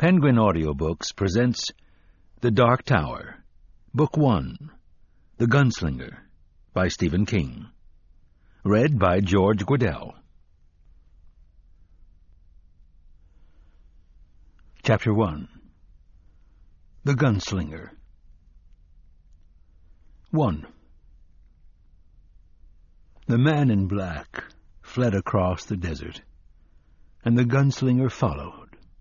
Penguin Audiobooks presents The Dark Tower, Book 1, The Gunslinger, by Stephen King. Read by George Guidall. Chapter 1. The Gunslinger. 1. The man in black fled across the desert, and the gunslinger followed.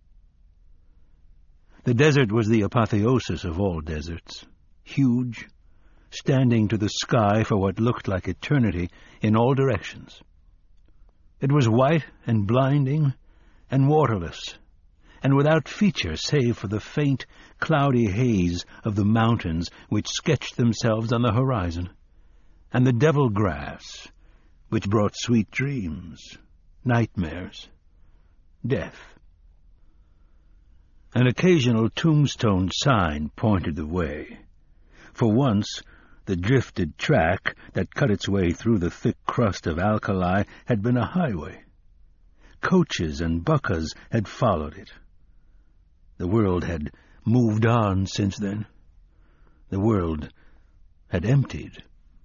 The desert was the apotheosis of all deserts, huge, standing to the sky for what looked like eternity in all directions. It was white and blinding and waterless, and without feature save for the faint, cloudy haze of the mountains which sketched themselves on the horizon, and the devil grass, which brought sweet dreams, nightmares, death. An occasional tombstone sign pointed the way. For once, the drifted track that cut its way through the thick crust of alkali had been a highway. Coaches and buckas had followed it. The world had moved on since then. The world had emptied.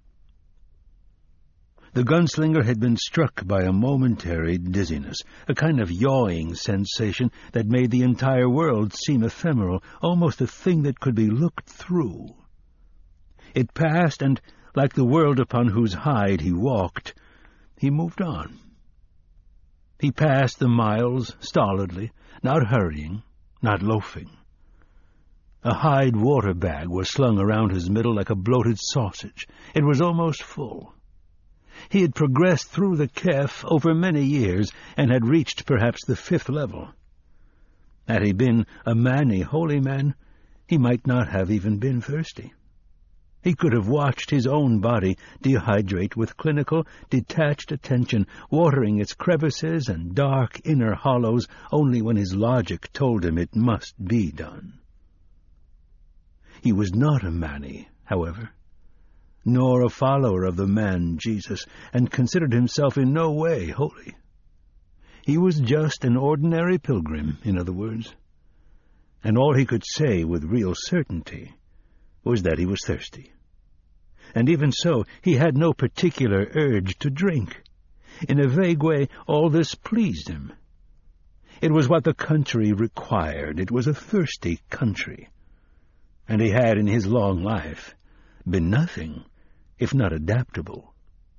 The gunslinger had been struck by a momentary dizziness, a kind of yawing sensation that made the entire world seem ephemeral, almost a thing that could be looked through. It passed, and, like the world upon whose hide he walked, he moved on. He passed the miles stolidly, not hurrying, not loafing. A hide water bag was slung around his middle like a bloated sausage. It was almost full. He had progressed through the Kef over many years, and had reached perhaps the 5th level. Had he been a manny holy man, he might not have even been thirsty. He could have watched his own body dehydrate with clinical, detached attention, watering its crevices and dark inner hollows only when his logic told him it must be done. He was not a manny, however, nor a follower of the man Jesus, and considered himself in no way holy. He was just an ordinary pilgrim, in other words, and all he could say with real certainty was that he was thirsty. And even so, he had no particular urge to drink. In a vague way, all this pleased him. It was what the country required. It was a thirsty country. And he had, in his long life, been nothing if not adaptable.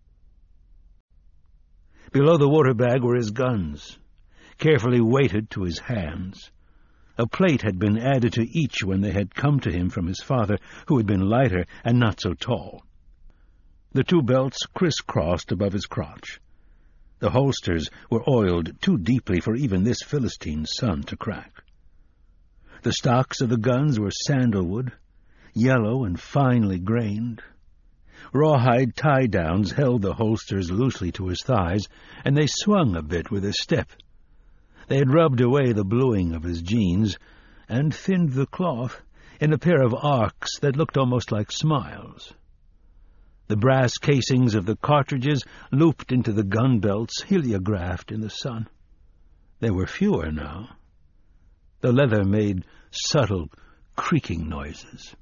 Below the water bag were his guns, carefully weighted to his hands. A plate had been added to each when they had come to him from his father, who had been lighter and not so tall. The 2 belts crisscrossed above his crotch. The holsters were oiled too deeply for even this Philistine's son to crack. The stocks of the guns were sandalwood, yellow and finely grained. Rawhide tie-downs held the holsters loosely to his thighs, and they swung a bit with his step. They had rubbed away the bluing of his jeans, and thinned the cloth in a pair of arcs that looked almost like smiles. The brass casings of the cartridges looped into the gun belts, heliographed in the sun. There were fewer now. The leather made subtle, creaking noises.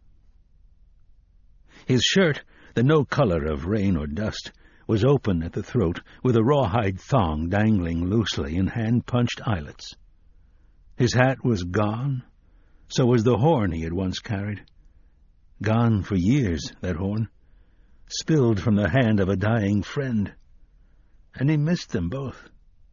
His shirt, the no color of rain or dust, was open at the throat, with a rawhide thong dangling loosely in hand-punched eyelets. His hat was gone, so was the horn he had once carried. Gone for years, that horn, spilled from the hand of a dying friend, and he missed them both.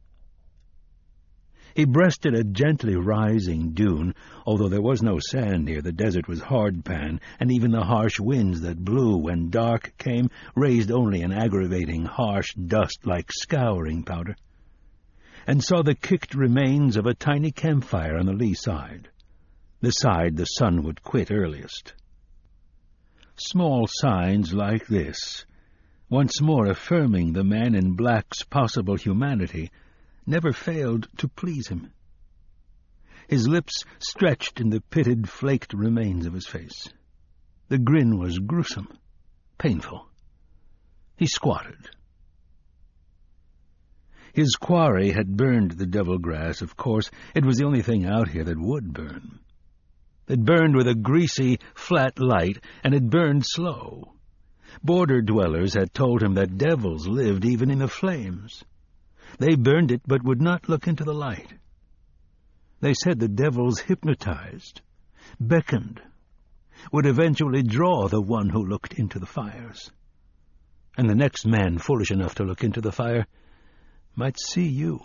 He breasted a gently rising dune, although there was no sand here. The desert was hardpan, and even the harsh winds that blew when dark came raised only an aggravating, harsh dust like scouring powder, and saw the kicked remains of a tiny campfire on the lee side, the side the sun would quit earliest. Small signs like this, once more affirming the man in black's possible humanity, never failed to please him. His lips stretched in the pitted, flaked remains of his face. The grin was gruesome, painful. He squatted. His quarry had burned the devil grass, of course. It was the only thing out here that would burn. It burned with a greasy, flat light, and it burned slow. Border dwellers had told him that devils lived even in the flames. They burned it but would not look into the light. They said the devils hypnotized, beckoned, would eventually draw the one who looked into the fires. And the next man foolish enough to look into the fire might see you.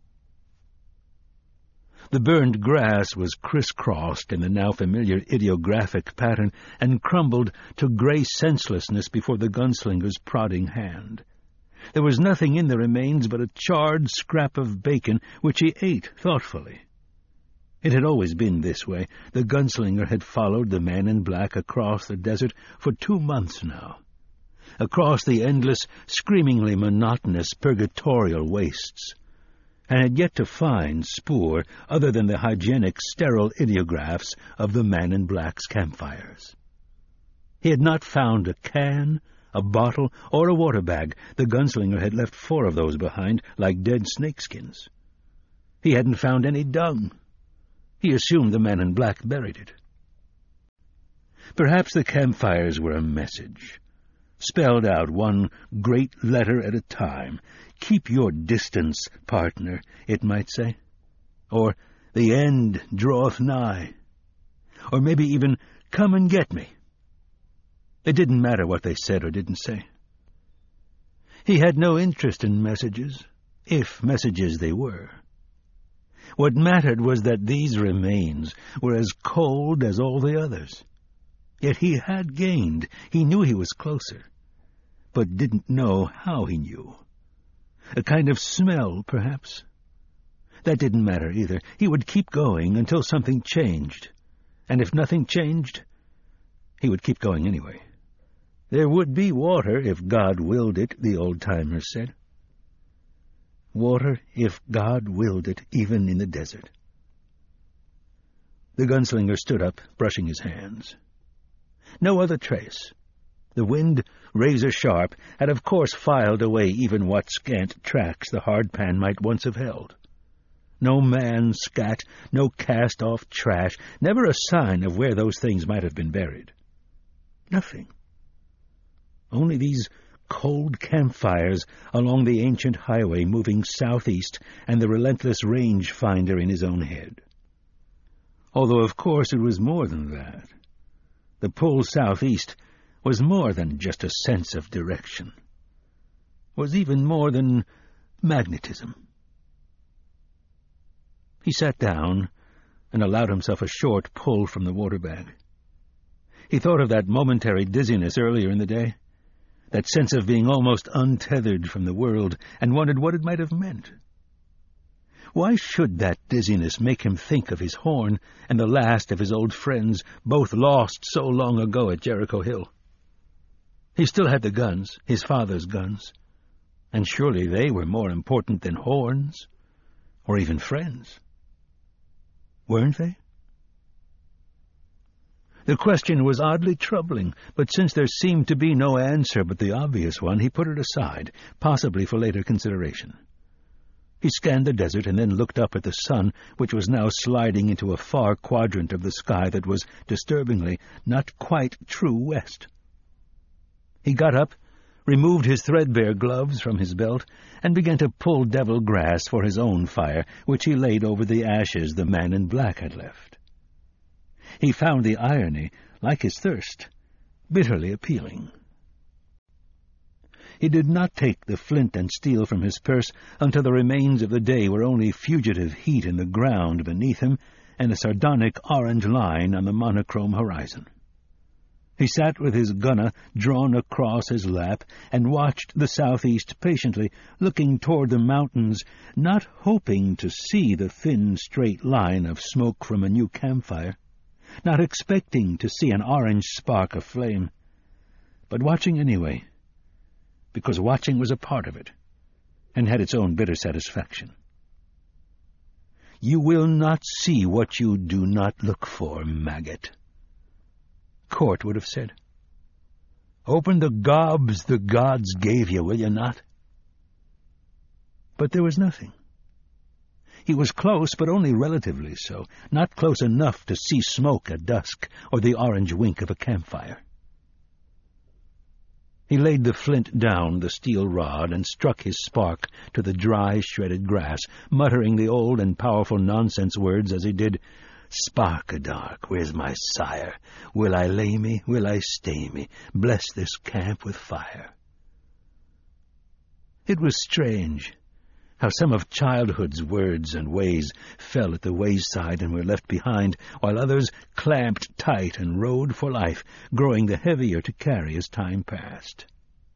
The burned grass was crisscrossed in the now familiar ideographic pattern and crumbled to grey senselessness before the gunslinger's prodding hand. There was nothing in the remains but a charred scrap of bacon, which he ate thoughtfully. It had always been this way. The gunslinger had followed the man in black across the desert for 2 months now, across the endless, screamingly monotonous purgatorial wastes, and had yet to find spoor other than the hygienic, sterile ideographs of the man in black's campfires. He had not found a can, a bottle, or a water bag. The gunslinger had left 4 of those behind, like dead snakeskins. He hadn't found any dung. He assumed the man in black buried it. Perhaps the campfires were a message, spelled out one great letter at a time. "Keep your distance, partner," it might say. Or, "The end draweth nigh." Or maybe even, "Come and get me." It didn't matter what they said or didn't say. He had no interest in messages, if messages they were. What mattered was that these remains were as cold as all the others. Yet he had gained. He knew he was closer, but didn't know how he knew. A kind of smell, perhaps. That didn't matter either. He would keep going until something changed. And if nothing changed, he would keep going anyway. There would be water if God willed it, the old-timers said. Water if God willed it, even in the desert. The gunslinger stood up, brushing his hands. No other trace. The wind, razor-sharp, had of course filed away even what scant tracks the hardpan might once have held. No man's scat, no cast-off trash, never a sign of where those things might have been buried. Nothing. Only these cold campfires along the ancient highway moving southeast and the relentless range-finder in his own head. Although, of course, it was more than that. The pull southeast was more than just a sense of direction. Was even more than magnetism. He sat down and allowed himself a short pull from the water bag. He thought of that momentary dizziness earlier in the day, that sense of being almost untethered from the world, and wondered what it might have meant. Why should that dizziness make him think of his horn and the last of his old friends, both lost so long ago at Jericho Hill? He still had the guns, his father's guns, and surely they were more important than horns, or even friends. Weren't they? The question was oddly troubling, but since there seemed to be no answer but the obvious one, he put it aside, possibly for later consideration. He scanned the desert and then looked up at the sun, which was now sliding into a far quadrant of the sky that was, disturbingly, not quite true west. He got up, removed his threadbare gloves from his belt, and began to pull devil grass for his own fire, which he laid over the ashes the man in black had left. He found the irony, like his thirst, bitterly appealing. He did not take the flint and steel from his purse until the remains of the day were only fugitive heat in the ground beneath him and a sardonic orange line on the monochrome horizon. He sat with his gunna drawn across his lap and watched the southeast patiently, looking toward the mountains, not hoping to see the thin, straight line of smoke from a new campfire, not expecting to see an orange spark of flame, but watching anyway, because watching was a part of it, and had its own bitter satisfaction. You will not see what you do not look for, maggot, Court would have said. Open the gobs the gods gave you, will you not? But there was nothing. He was close, but only relatively so, not close enough to see smoke at dusk or the orange wink of a campfire. He laid the flint down the steel rod and struck his spark to the dry, shredded grass, muttering the old and powerful nonsense words as he did, "Sparkadark, where's my sire? Will I lay me? Will I stay me? Bless this camp with fire." It was strange how some of childhood's words and ways fell at the wayside and were left behind, while others clamped tight and rode for life, growing the heavier to carry as time passed.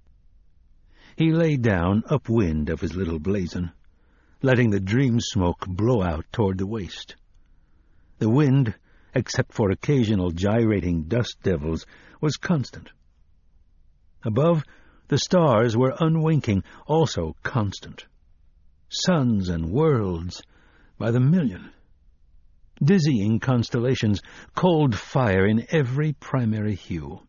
He lay down upwind of his little blazon, letting the dream smoke blow out toward the waste. The wind, except for occasional gyrating dust devils, was constant. Above, the stars were unwinking, also constant. Suns and worlds by the million. Dizzying constellations, cold fire in every primary hue.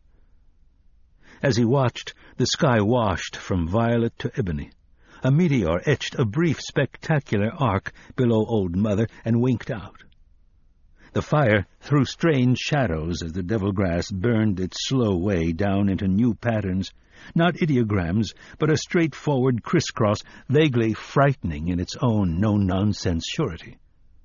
As he watched, the sky washed from violet to ebony. A meteor etched a brief, spectacular arc below Old Mother and winked out. The fire threw strange shadows as the devil-grass burned its slow way down into new patterns, not ideograms, but a straightforward crisscross, vaguely frightening in its own no-nonsense surety.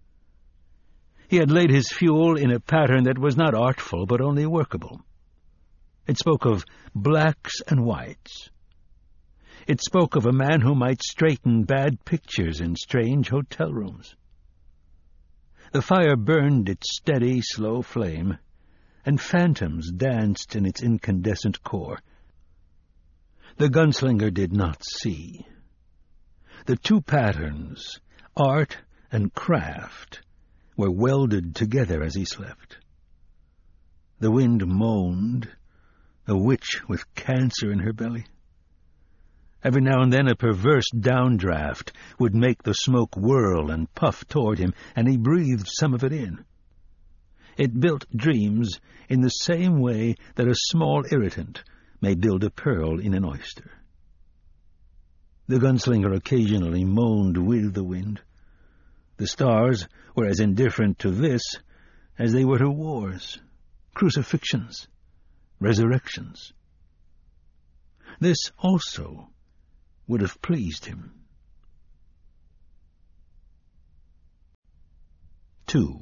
He had laid his fuel in a pattern that was not artful, but only workable. It spoke of blacks and whites. It spoke of a man who might straighten bad pictures in strange hotel rooms. The fire burned its steady, slow flame, and phantoms danced in its incandescent core. The gunslinger did not see. The two patterns, art and craft, were welded together as he slept. The wind moaned, a witch with cancer in her belly. Every now and then a perverse downdraft would make the smoke whirl and puff toward him, and he breathed some of it in. It built dreams in the same way that a small irritant may build a pearl in an oyster. The gunslinger occasionally moaned with the wind. The stars were as indifferent to this as they were to wars, crucifixions, resurrections. This also would have pleased him. 2.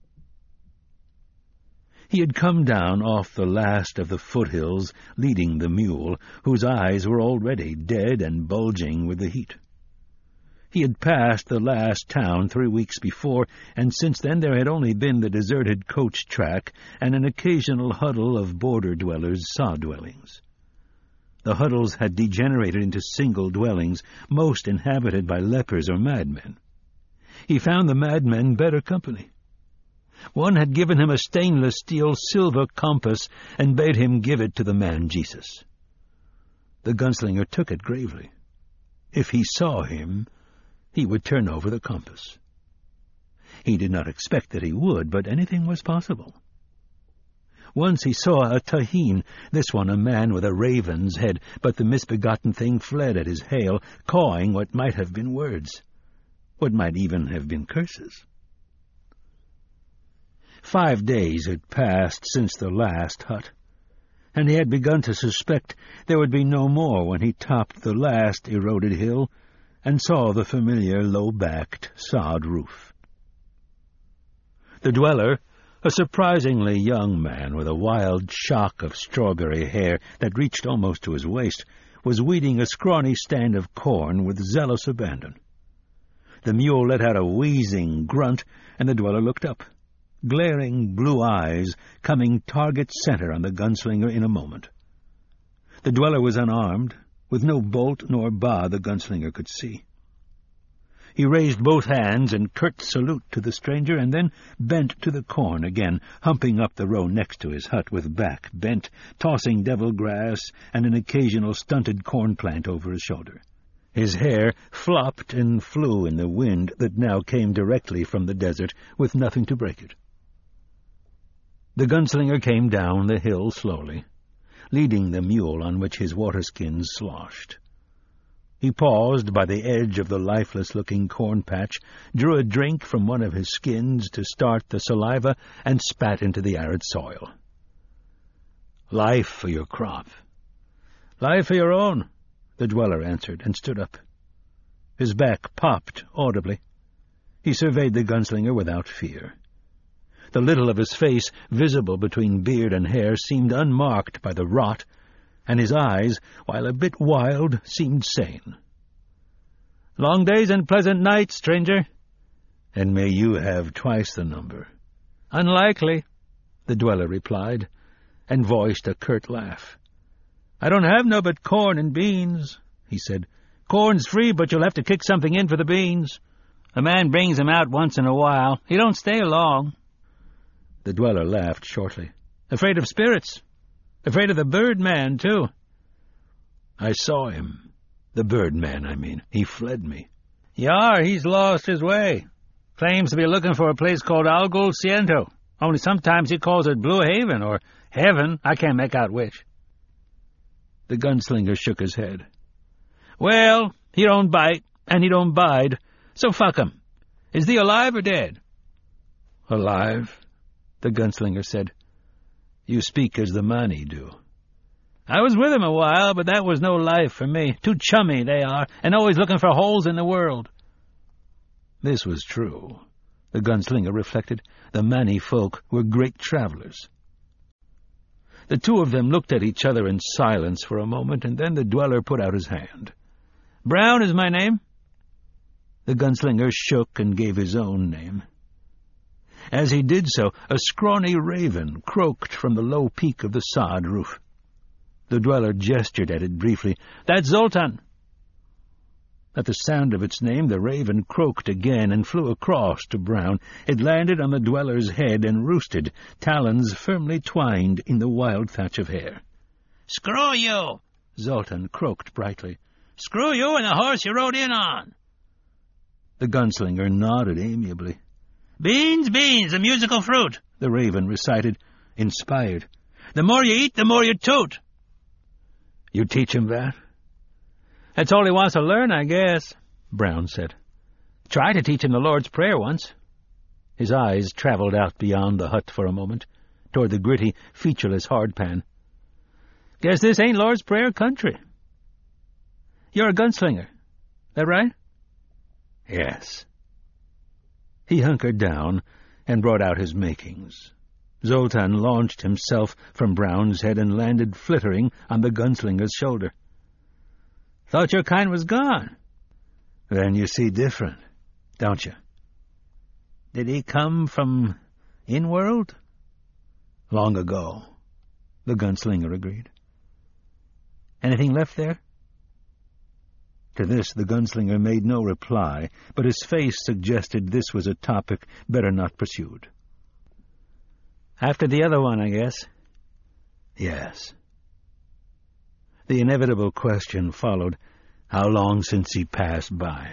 He had come down off the last of the foothills, leading the mule, whose eyes were already dead and bulging with the heat. He had passed the last town 3 weeks before, and since then there had only been the deserted coach track and an occasional huddle of border dwellers' sod dwellings. The huddles had degenerated into single dwellings, most inhabited by lepers or madmen. He found the madmen better company. One had given him a stainless steel silver compass and bade him give it to the man Jesus. The gunslinger took it gravely. If he saw him, he would turn over the compass. He did not expect that he would, but anything was possible. Once he saw a Taheen, this one a man with a raven's head, but the misbegotten thing fled at his hail, cawing what might have been words, what might even have been curses. 5 days had passed since the last hut, and he had begun to suspect there would be no more when he topped the last eroded hill and saw the familiar low-backed sod roof. The dweller, a surprisingly young man with a wild shock of strawberry hair that reached almost to his waist, was weeding a scrawny stand of corn with zealous abandon. The mule let out a wheezing grunt, and the dweller looked up, glaring blue eyes coming target center on the gunslinger in a moment. The dweller was unarmed, with no bolt nor bar the gunslinger could see. He raised both hands in curt salute to the stranger, and then bent to the corn again, humping up the row next to his hut with back bent, tossing devil grass and an occasional stunted corn plant over his shoulder. His hair flopped and flew in the wind that now came directly from the desert, with nothing to break it. The gunslinger came down the hill slowly, leading the mule on which his waterskins sloshed. He paused by the edge of the lifeless-looking corn patch, drew a drink from one of his skins to start the saliva, and spat into the arid soil. "Life for your crop." "Life for your own," the dweller answered, and stood up. His back popped audibly. He surveyed the gunslinger without fear. The little of his face, visible between beard and hair, seemed unmarked by the rot, and his eyes, while a bit wild, seemed sane. "Long days and pleasant nights, stranger." "And may you have twice the number." "Unlikely," the dweller replied, and voiced a curt laugh. "I don't have no but corn and beans," he said. "Corn's free, but you'll have to kick something in for the beans. A man brings 'em out once in a while. He don't stay long." The dweller laughed shortly. "Afraid of spirits? Afraid of the Birdman, too." "I saw him. The Birdman, I mean. He fled me." "Yar, he's lost his way. Claims to be looking for a place called Algol Ciento. Only sometimes he calls it Blue Haven or Heaven. I can't make out which." The gunslinger shook his head. "Well, he don't bite, and he don't bide, so fuck him. Is thee alive or dead?" "Alive," the gunslinger said. "You speak as the Mani do." "I was with him a while, but that was no life for me. Too chummy, they are, and always looking for holes in the world." This was true. The gunslinger reflected. The Mani folk were great travelers. The two of them looked at each other in silence for a moment, and then the dweller put out his hand. "Brown is my name." The gunslinger shook and gave his own name. As he did so, a scrawny raven croaked from the low peak of the sod roof. The dweller gestured at it briefly. "That's Zoltan." At the sound of its name, the raven croaked again and flew across to Brown. It landed on the dweller's head and roosted, talons firmly twined in the wild thatch of hair. "Screw you!" Zoltan croaked brightly. "Screw you and the horse you rode in on." The gunslinger nodded amiably. "Beans, beans, a musical fruit," the raven recited, inspired. "The more you eat, the more you toot." "You teach him that?" "That's all he wants to learn, I guess," Brown said. "Tried to teach him the Lord's Prayer once." His eyes travelled out beyond the hut for a moment, toward the gritty, featureless hardpan. "Guess this ain't Lord's Prayer country." "You're a gunslinger. That right?" "Yes." He hunkered down and brought out his makings. Zoltan launched himself from Brown's head and landed flittering on the gunslinger's shoulder. "Thought your kind was gone." "Then you see different, don't you?" "Did he come from in-world?" "Long ago," the gunslinger agreed. "Anything left there?" To this the gunslinger made no reply, but his face suggested this was a topic better not pursued. "After the other one, I guess." "Yes." The inevitable question followed, how long since he passed by?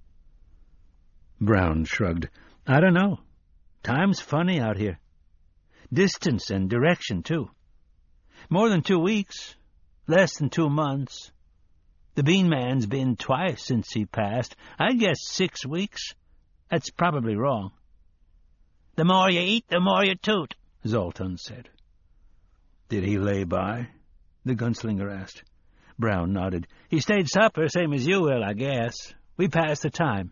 Brown shrugged. "I don't know. Time's funny out here. Distance and direction, too. More than 2 weeks. Less than 2 months. The Bean Man's been twice since he passed. I'd guess 6 weeks. That's probably wrong." "The more you eat, the more you toot," Zoltan said. "Did he lay by?" the gunslinger asked. Brown nodded. "He stayed supper, same as you will, I guess. We passed the time."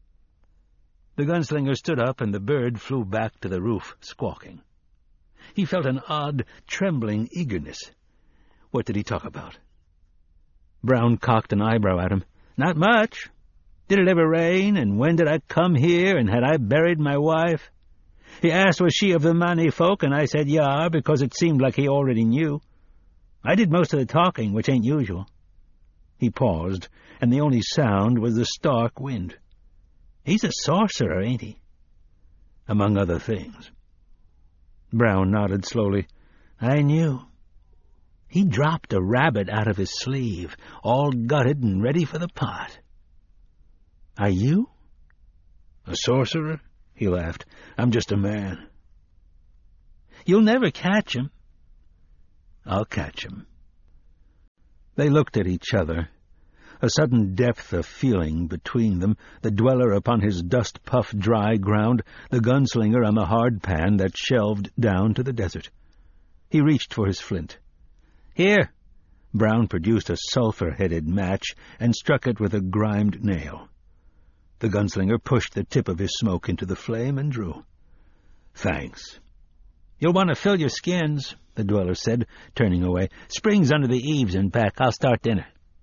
The gunslinger stood up, and the bird flew back to the roof, squawking. He felt an odd, trembling eagerness. What did he talk about? Brown cocked an eyebrow at him. "Not much. Did it ever rain, and when did I come here, and had I buried my wife?" He asked was she of the Mani folk, and I said yah, because it seemed like he already knew. I did most of the talking, which ain't usual. He paused, and the only sound was the stark wind. "He's a sorcerer, ain't he?" "Among other things." Brown nodded slowly. "I knew. He dropped a rabbit out of his sleeve, all gutted and ready for the pot." "Are you?" "A sorcerer?" he laughed. "I'm just a man." "You'll never catch him." "I'll catch him." They looked at each other. a sudden depth of feeling between them, the dweller upon his dust-puffed dry ground, the gunslinger on the hard pan that shelved down to the desert. He reached for his flint. "Here!" Brown produced a sulphur-headed match and struck it with a grimed nail. The gunslinger pushed the tip of his smoke into the flame and drew. "Thanks." "You'll want to fill your skins," the dweller said, turning away. "Spring's under the eaves and back. I'll start dinner."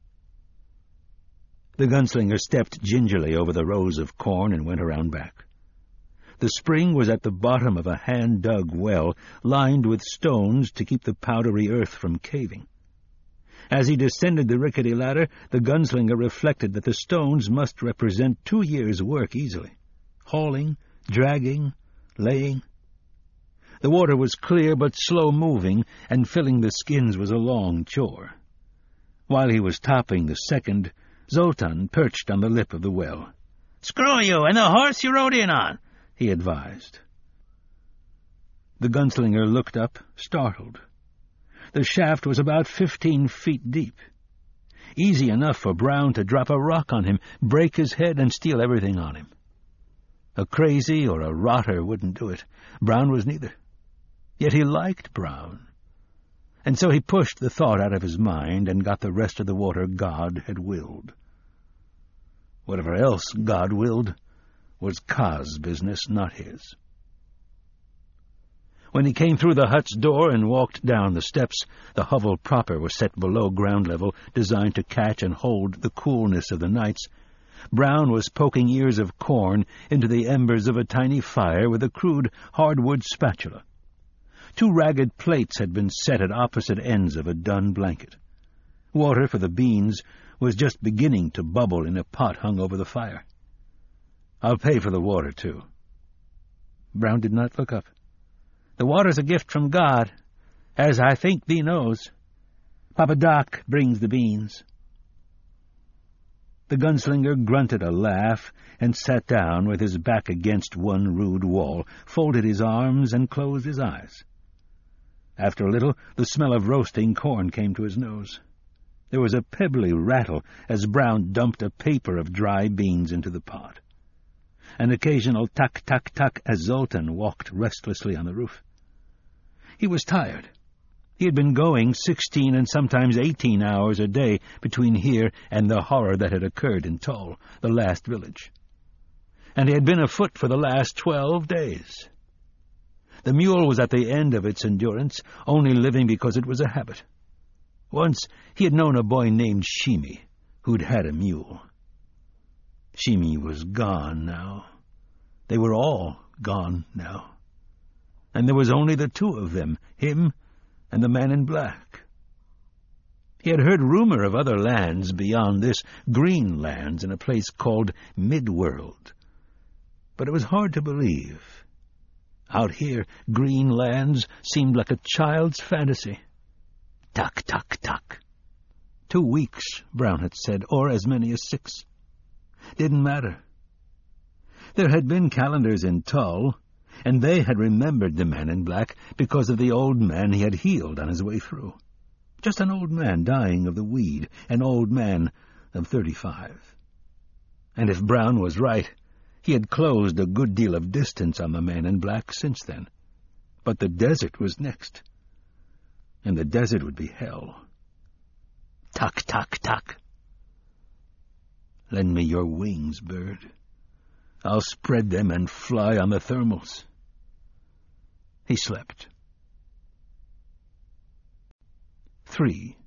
The gunslinger stepped gingerly over the rows of corn and went around back. The spring was at the bottom of a hand-dug well, lined with stones to keep the powdery earth from caving. As he descended the rickety ladder, the gunslinger reflected that the stones must represent 2 years' work easily. Hauling, dragging, laying. The water was clear but slow-moving, and filling the skins was a long chore. While he was topping the second, Zoltan perched on the lip of the well. "Screw you, and the horse you rode in on," he advised. The gunslinger looked up, startled. The shaft was about 15 feet deep. Easy enough for Brown to drop a rock on him, break his head, and steal everything on him. A crazy or a rotter wouldn't do it. Brown was neither. Yet he liked Brown. And so he pushed the thought out of his mind and got the rest of the water God had willed. Whatever else God willed was Kaa's business, not his. When he came through the hut's door and walked down the steps, the hovel proper was set below ground level, designed to catch and hold the coolness of the nights. Brown was poking ears of corn into the embers of a tiny fire with a crude hardwood spatula. 2 ragged plates had been set at opposite ends of a dun blanket. Water for the beans was just beginning to bubble in a pot hung over the fire. "I'll pay for the water, too." Brown did not look up. "The water's a gift from God, as I think thee knows. Papa Doc brings the beans." The gunslinger grunted a laugh and sat down with his back against one rude wall, folded his arms, and closed his eyes. After a little, the smell of roasting corn came to his nose. There was a pebbly rattle as Brown dumped a paper of dry beans into the pot. An occasional tuck-tuck-tuck as Zoltan walked restlessly on the roof. He was tired. He had been going 16 and sometimes 18 hours a day between here and the horror that had occurred in Tull, the last village. And he had been afoot for the last 12 days. The mule was at the end of its endurance, only living because it was a habit. Once he had known a boy named Shimi, who'd had a mule. Shimi was gone now. They were all gone now. And there was only the 2 of them, him and the man in black. He had heard rumor of other lands beyond this, green lands in a place called Midworld. But it was hard to believe. Out here, green lands seemed like a child's fantasy. Tuck, tuck, tuck. 2 weeks, Brown had said, or as many as 6. Didn't matter. There had been calendars in Tull, and they had remembered the man in black because of the old man he had healed on his way through. Just an old man dying of the weed, an old man of 35. And if Brown was right, he had closed a good deal of distance on the man in black since then. But the desert was next. And the desert would be hell. Tuck, tuck, tuck. Lend me your wings, bird. I'll spread them and fly on the thermals. He slept. 3.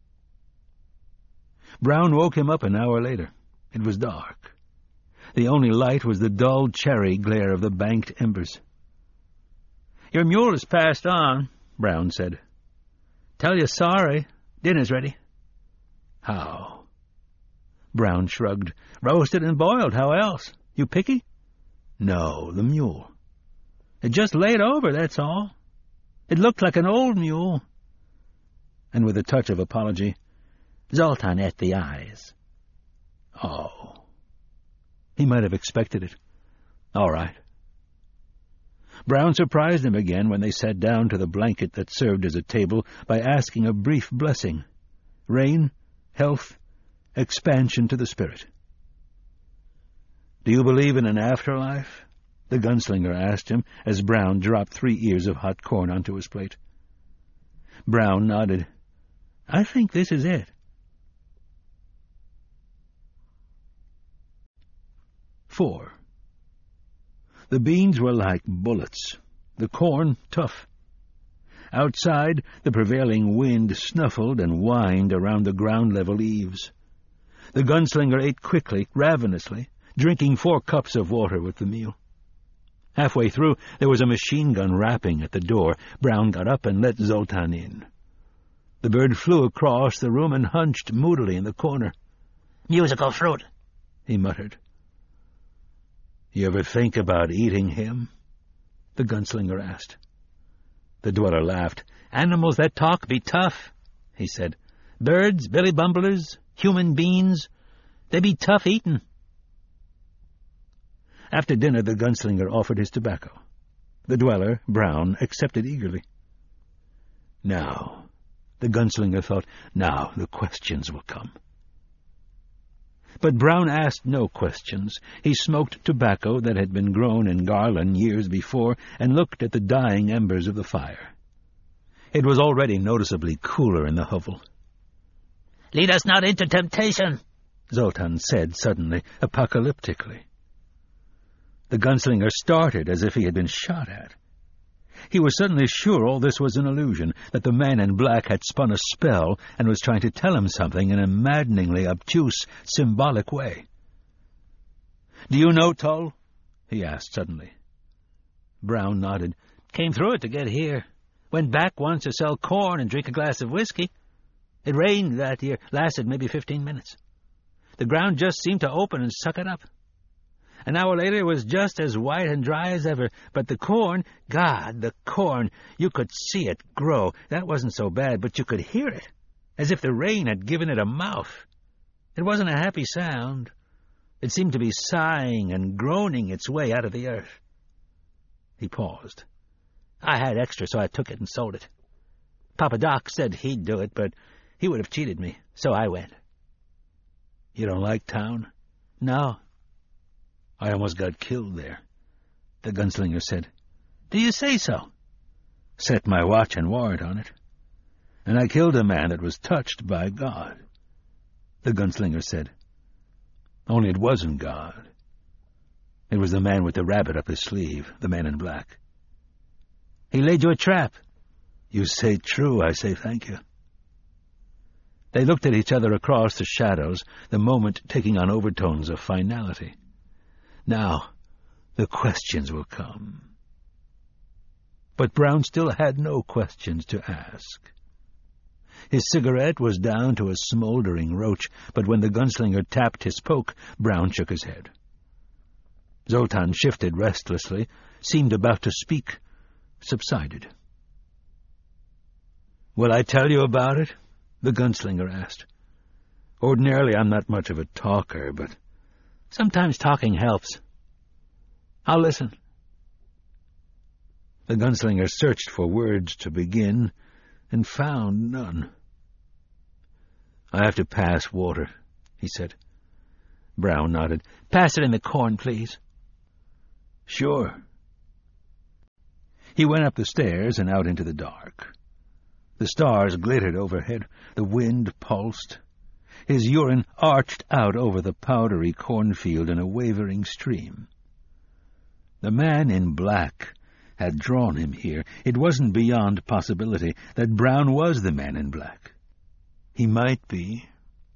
Brown woke him up an hour later. It was dark. The only light was the dull cherry glare of the banked embers. "Your mule is passed on," Brown said. "Tell you sorry. Dinner's ready." "How?" Brown shrugged. "Roasted and boiled. How else? You picky?" "No, the mule." "It just laid over, that's all. It looked like an old mule." And with a touch of apology, "Zoltan ate the eyes." "Oh." He might have expected it. "All right." Brown surprised him again when they sat down to the blanket that served as a table by asking a brief blessing. Rain, health, expansion to the spirit. "Do you believe in an afterlife?" the gunslinger asked him as Brown dropped 3 ears of hot corn onto his plate. Brown nodded. "I think this is it." 4. The beans were like bullets, the corn tough. Outside, the prevailing wind snuffled and whined around the ground-level eaves. The gunslinger ate quickly, ravenously, drinking 4 cups of water with the meal. Halfway through, there was a machine gun rapping at the door. Brown got up and let Zoltan in. The bird flew across the room and hunched moodily in the corner. "Musical fruit," he muttered. "You ever think about eating him?" the gunslinger asked. The dweller laughed. "Animals that talk be tough," he said. "Birds, billy bumblers, human beings, they be tough eatin'." After dinner, the gunslinger offered his tobacco. The dweller, Brown, accepted eagerly. "Now," the gunslinger thought, "now the questions will come." But Brown asked no questions. He smoked tobacco that had been grown in Garland years before and looked at the dying embers of the fire. It was already noticeably cooler in the hovel. "Lead us not into temptation," Zoltan said suddenly, apocalyptically. The gunslinger started as if he had been shot at. He was suddenly sure all this was an illusion, that the man in black had spun a spell and was trying to tell him something in a maddeningly obtuse, symbolic way. "Do you know Tull?" he asked suddenly. Brown nodded. "Came through it to get here. Went back once to sell corn and drink a glass of whiskey. It rained that year, lasted maybe 15 minutes. The ground just seemed to open and suck it up. An hour later it was just as white and dry as ever, but the corn, God, the corn, you could see it grow. That wasn't so bad, but you could hear it, as if the rain had given it a mouth. It wasn't a happy sound. It seemed to be sighing and groaning its way out of the earth." He paused. "I had extra, so I took it and sold it. Papa Doc said he'd do it, but he would have cheated me, so I went." "You don't like town?" "No." "I almost got killed there," the gunslinger said. "Do you say so?" "Set my watch and warrant on it. And I killed a man that was touched by God," the gunslinger said. "Only it wasn't God. It was the man with the rabbit up his sleeve, the man in black." "He laid you a trap." "You say true, I say thank you." They looked at each other across the shadows, the moment taking on overtones of finality. "Now, the questions will come." But Brown still had no questions to ask. His cigarette was down to a smoldering roach, but when the gunslinger tapped his poke, Brown shook his head. Zoltan shifted restlessly, seemed about to speak, subsided. "Will I tell you about it?" the gunslinger asked. "Ordinarily I'm not much of a talker, but sometimes talking helps. I'll listen." The gunslinger searched for words to begin and found none. "I have to pass water," he said. Brown nodded. "Pass it in the corn, please." "Sure." He went up the stairs and out into the dark. The stars glittered overhead. The wind pulsed. His urine arched out over the powdery cornfield in a wavering stream. The man in black had drawn him here. It wasn't beyond possibility that Brown was the man in black. He might be.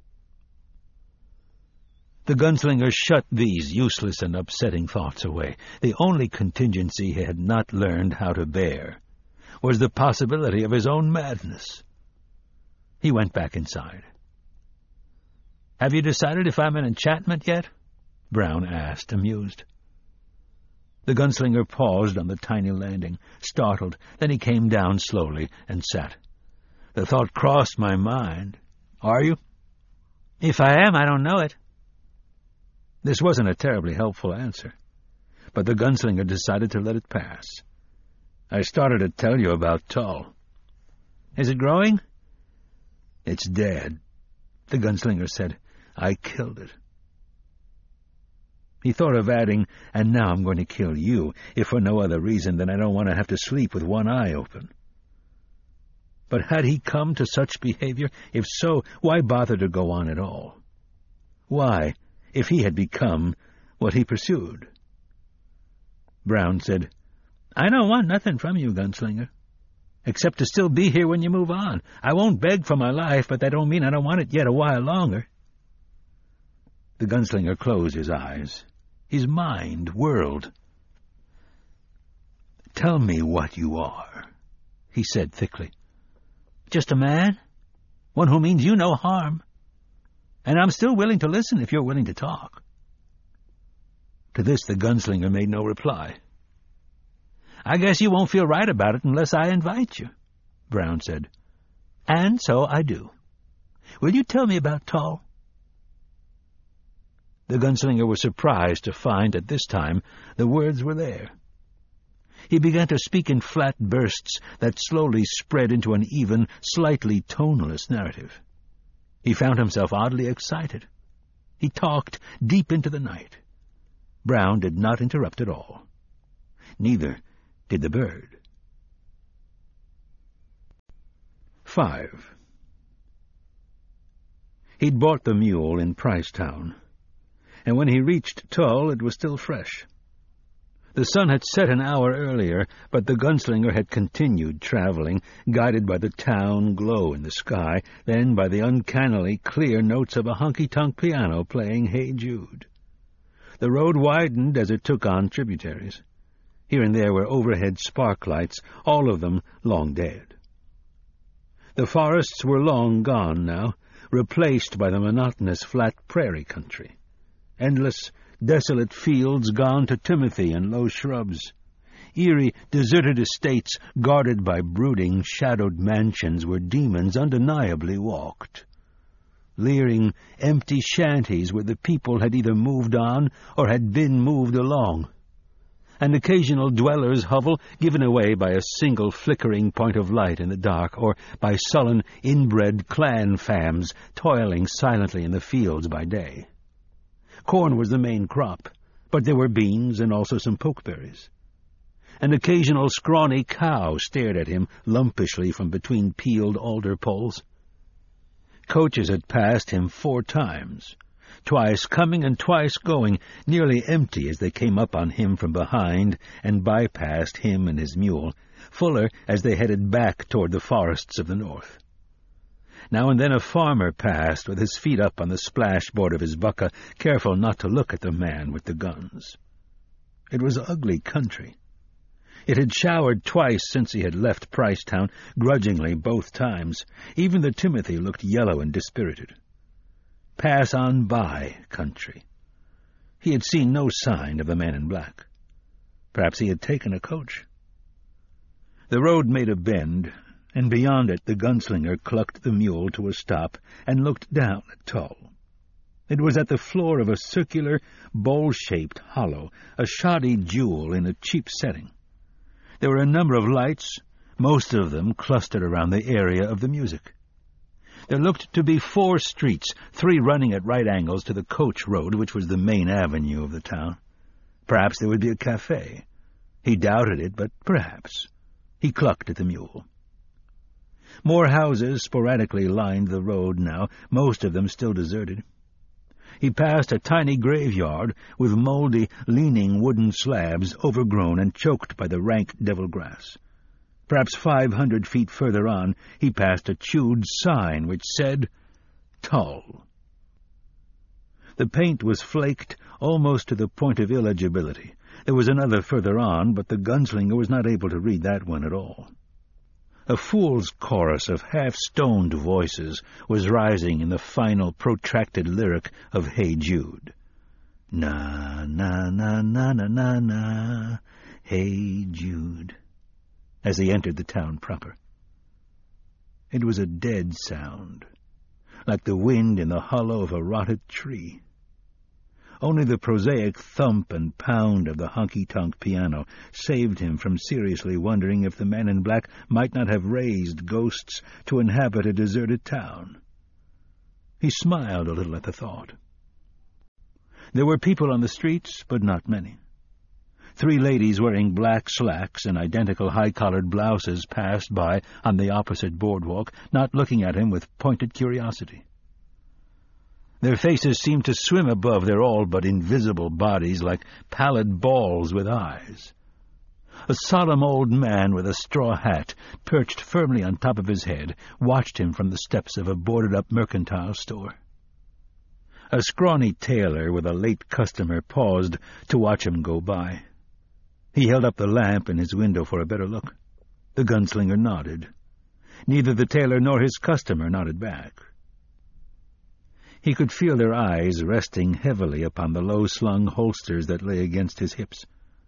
The gunslinger shut these useless and upsetting thoughts away. The only contingency he had not learned how to bear was the possibility of his own madness. He went back inside. "Have you decided if I'm an enchantment yet?" Brown asked, amused. The gunslinger paused on the tiny landing, startled. Then he came down slowly and sat. "The thought crossed my mind. Are you?" "If I am, I don't know it." This wasn't a terribly helpful answer, but the gunslinger decided to let it pass. "I started to tell you about Tull." "Is it growing?" "It's dead," the gunslinger said. I killed it. He thought of adding, and now I'm going to kill you, if for no other reason than I don't want to have to sleep with one eye open. But had he come to such behavior? If so, why bother to go on at all? Why, if he had become what he pursued? Brown said, I don't want nothing from you, Gunslinger, except to still be here when you move on. I won't beg for my life, but that don't mean I don't want it yet a while longer. The gunslinger closed his eyes. His mind whirled. Tell me what you are, he said thickly. Just a man, one who means you no harm. And I'm still willing to listen if you're willing to talk. To this the gunslinger made no reply. I guess you won't feel right about it unless I invite you, Brown said. And so I do. Will you tell me about Tull? The gunslinger was surprised to find at this time the words were there. He began to speak in flat bursts that slowly spread into an even, slightly toneless narrative. He found himself oddly excited. He talked deep into the night. Brown did not interrupt at all. Neither did the bird. 5. He'd bought the mule in Pricetown, and when he reached Tull it was still fresh. The sun had set an hour earlier, but the gunslinger had continued traveling, guided by the town glow in the sky, then by the uncannily clear notes of a honky-tonk piano playing Hey Jude. The road widened as it took on tributaries. Here and there were overhead spark lights, all of them long dead. The forests were long gone now, replaced by the monotonous flat prairie country. Endless, desolate fields gone to timothy and low shrubs. Eerie, deserted estates guarded by brooding, shadowed mansions where demons undeniably walked. Leering, empty shanties where the people had either moved on or had been moved along. An occasional dweller's hovel given away by a single flickering point of light in the dark, or by sullen, inbred clan fams toiling silently in the fields by day. Corn was the main crop, but there were beans and also some pokeberries. An occasional scrawny cow stared at him lumpishly from between peeled alder poles. Coaches had passed him 4 times, twice coming and twice going, nearly empty as they came up on him from behind and bypassed him and his mule, fuller as they headed back toward the forests of the north. Now and then a farmer passed with his feet up on the splashboard of his bucka, careful not to look at the man with the guns. It was ugly country. It had showered twice since he had left Pricetown, grudgingly both times. Even the timothy looked yellow and dispirited. Pass-on-by country. He had seen no sign of the man in black. Perhaps he had taken a coach. The road made a bend, and beyond it the gunslinger clucked the mule to a stop and looked down at Tull. It was at the floor of a circular, bowl-shaped hollow, a shoddy jewel in a cheap setting. There were a number of lights, most of them clustered around the area of the music. There looked to be 4 streets, 3 running at right angles to the coach road, which was the main avenue of the town. Perhaps there would be a cafe. He doubted it, but perhaps. He clucked at the mule. More houses sporadically lined the road now, most of them still deserted. He passed a tiny graveyard with mouldy, leaning wooden slabs overgrown and choked by the rank devil grass. Perhaps 500 feet further on, he passed a chewed sign which said, Tull. The paint was flaked almost to the point of illegibility. There was another further on, but the gunslinger was not able to read that one at all. A fool's chorus of half-stoned voices was rising in the final protracted lyric of Hey Jude. Na, na, na, na, na, na, na, Hey Jude, as he entered the town proper. It was a dead sound, like the wind in the hollow of a rotted tree. Only the prosaic thump and pound of the honky-tonk piano saved him from seriously wondering if the man in black might not have raised ghosts to inhabit a deserted town. He smiled a little at the thought. There were people on the streets, but not many. 3 ladies wearing black slacks and identical high-collared blouses passed by on the opposite boardwalk, not looking at him with pointed curiosity. Their faces seemed to swim above their all-but-invisible bodies like pallid balls with eyes. A solemn old man with a straw hat, perched firmly on top of his head, watched him from the steps of a boarded-up mercantile store. A scrawny tailor with a late customer paused to watch him go by. He held up the lamp in his window for a better look. The gunslinger nodded. Neither the tailor nor his customer nodded back. He could feel their eyes resting heavily upon the low-slung holsters that lay against his hips.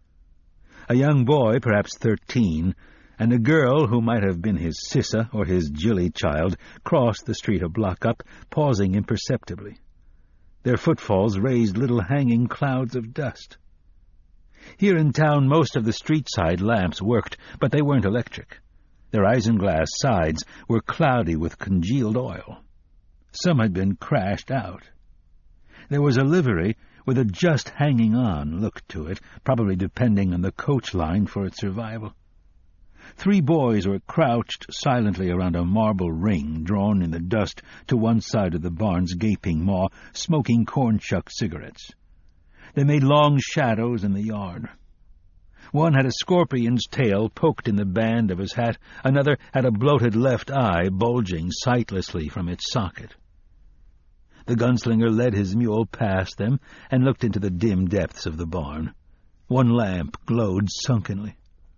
A young boy, perhaps 13, and a girl who might have been his Sissa or his Jilly child, crossed the street a block up, pausing imperceptibly. Their footfalls raised little hanging clouds of dust. Here in town most of the street-side lamps worked, but they weren't electric. Their isinglass sides were cloudy with congealed oil. Some had been crashed out. There was a livery with a just-hanging-on look to it, probably depending on the coach line for its survival. 3 boys were crouched silently around a marble ring drawn in the dust to one side of the barn's gaping maw, smoking corn-shuck cigarettes. They made long shadows in the yard. One had a scorpion's tail poked in the band of his hat, another had a bloated left eye bulging sightlessly from its socket. The gunslinger led his mule past them and looked into the dim depths of the barn. One lamp glowed sunkenly.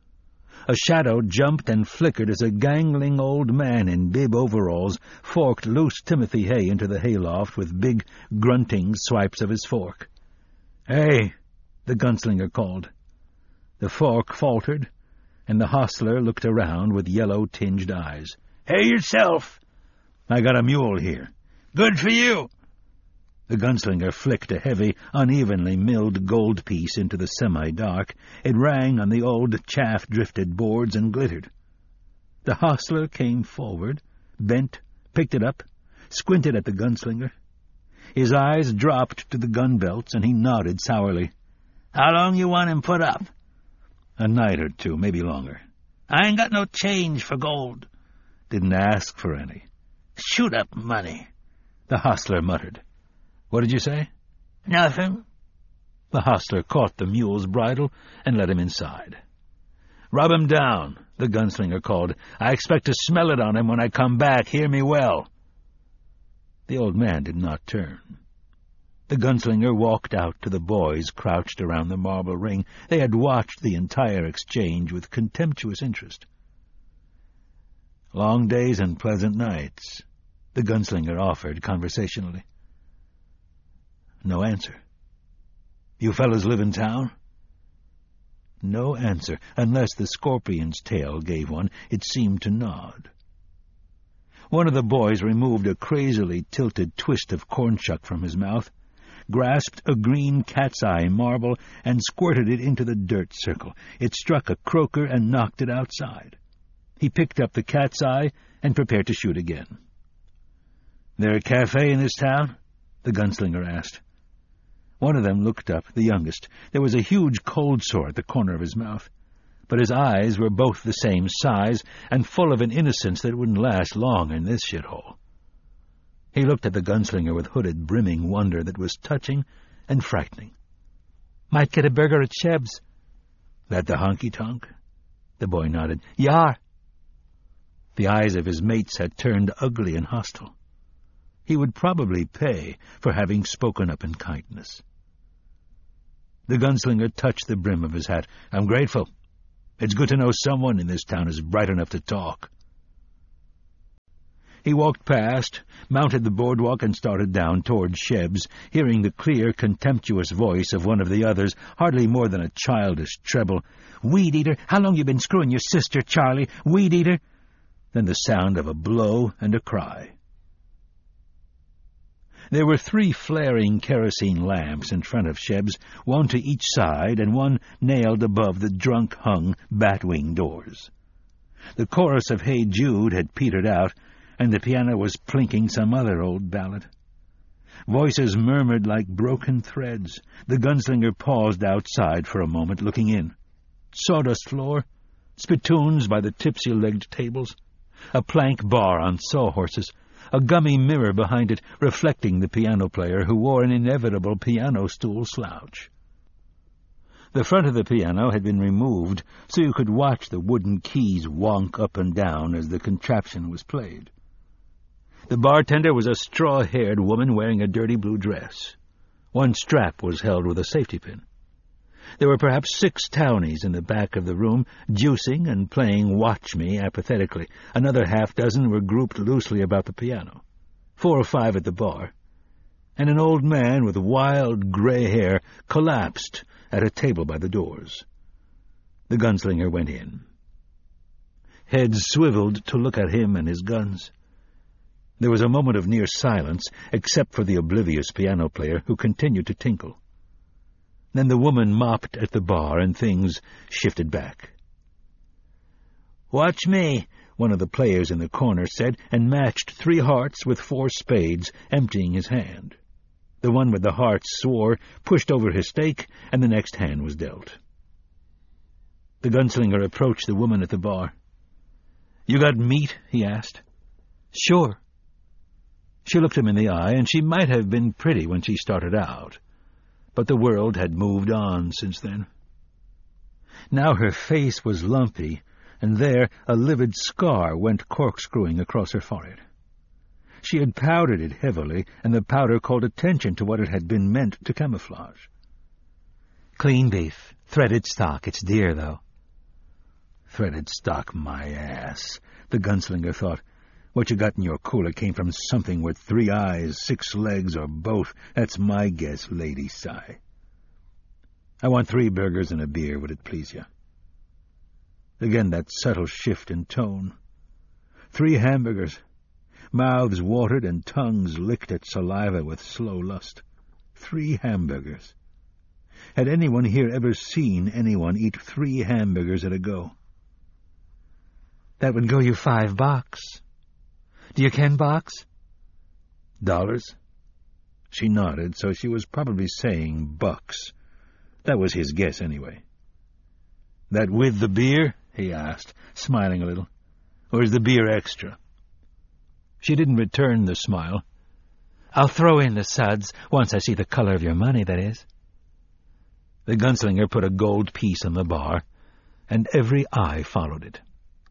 A shadow jumped and flickered as a gangling old man in bib overalls forked loose Timothy hay into the hayloft with big, grunting swipes of his fork. "Hey!" the gunslinger called. The fork faltered, and the hostler looked around with yellow-tinged eyes. "Hey yourself!" "I got a mule here." "Good for you!" The gunslinger flicked a heavy, unevenly milled gold piece into the semi-dark. It rang on the old, chaff-drifted boards and glittered. The hostler came forward, bent, picked it up, squinted at the gunslinger. His eyes dropped to the gun belts, and he nodded sourly. "How long you want him put up?" "A night or 2, maybe longer." "I ain't got no change for gold." "Didn't ask for any." "Shoot up money," the hostler muttered. "What did you say?" "Nothing." The hostler caught the mule's bridle and led him inside. "Rub him down," the gunslinger called. "I expect to smell it on him when I come back. Hear me well." The old man did not turn. The gunslinger walked out to the boys crouched around the marble ring. They had watched the entire exchange with contemptuous interest. "Long days and pleasant nights," the gunslinger offered conversationally. No answer. "You fellas live in town?" No answer, unless the scorpion's tail gave one. It seemed to nod. One of the boys removed a crazily tilted twist of cornshuck from his mouth, grasped a green cat's-eye marble, and squirted it into the dirt circle. It struck a croaker and knocked it outside. He picked up the cat's eye and prepared to shoot again. "There a cafe in this town?" the gunslinger asked. One of them looked up, the youngest. There was a huge cold sore at the corner of his mouth, but his eyes were both the same size and full of an innocence that wouldn't last long in this shithole. He looked at the gunslinger with hooded, brimming wonder that was touching and frightening. "Might get a burger at Sheb's." "That the honky-tonk?" The boy nodded. "Yar." The eyes of his mates had turned ugly and hostile. He would probably pay for having spoken up in kindness. The gunslinger touched the brim of his hat. "I'm grateful. It's good to know someone in this town is bright enough to talk." He walked past, mounted the boardwalk, and started down toward Sheb's, hearing the clear, contemptuous voice of one of the others, hardly more than a childish treble. "Weed-eater! How long you been screwing your sister, Charlie? Weed-eater!" Then the sound of a blow and a cry. There were 3 flaring kerosene lamps in front of Sheb's, one to each side and one nailed above the drunk-hung batwing doors. The chorus of Hey Jude had petered out, and the piano was plinking some other old ballad. Voices murmured like broken threads. The gunslinger paused outside for a moment, looking in. Sawdust floor, spittoons by the tipsy-legged tables, a plank bar on sawhorses, a gummy mirror behind it reflecting the piano player who wore an inevitable piano stool slouch. The front of the piano had been removed so you could watch the wooden keys wonk up and down as the contraption was played. The bartender was a straw-haired woman wearing a dirty blue dress. One strap was held with a safety pin. There were perhaps 6 townies in the back of the room, juicing and playing Watch Me apathetically. Another half-dozen were grouped loosely about the piano. 4 or 5 at the bar. And an old man with wild grey hair collapsed at a table by the doors. The gunslinger went in. Heads swiveled to look at him and his guns. There was a moment of near silence, except for the oblivious piano player, who continued to tinkle. Then the woman mopped at the bar, and things shifted back. "Watch me," one of the players in the corner said, and matched 3 hearts with 4 spades, emptying his hand. The one with the hearts swore, pushed over his stake, and the next hand was dealt. The gunslinger approached the woman at the bar. "You got meat?" he asked. "Sure." She looked him in the eye, and she might have been pretty when she started out, but the world had moved on since then. Now her face was lumpy, and there a livid scar went corkscrewing across her forehead. She had powdered it heavily, and the powder called attention to what it had been meant to camouflage. "Clean beef. Threaded stock. It's dear, though." "Threaded stock, my ass," the gunslinger thought. "What you got in your cooler came from something with 3 eyes, 6 legs, or both. That's my guess, Lady Sigh. I want 3 burgers and a beer, would it please you?" Again that subtle shift in tone. 3 hamburgers. Mouths watered and tongues licked at saliva with slow lust. 3 hamburgers. Had anyone here ever seen anyone eat 3 hamburgers at a go? "That would go you $5. Do you ken box?" "Dollars?" She nodded, so she was probably saying bucks. That was his guess, anyway. "That with the beer?" he asked, smiling a little. "Or is the beer extra?" She didn't return the smile. "I'll throw in the suds, once I see the color of your money, that is." The gunslinger put a gold piece on the bar, and every eye followed it.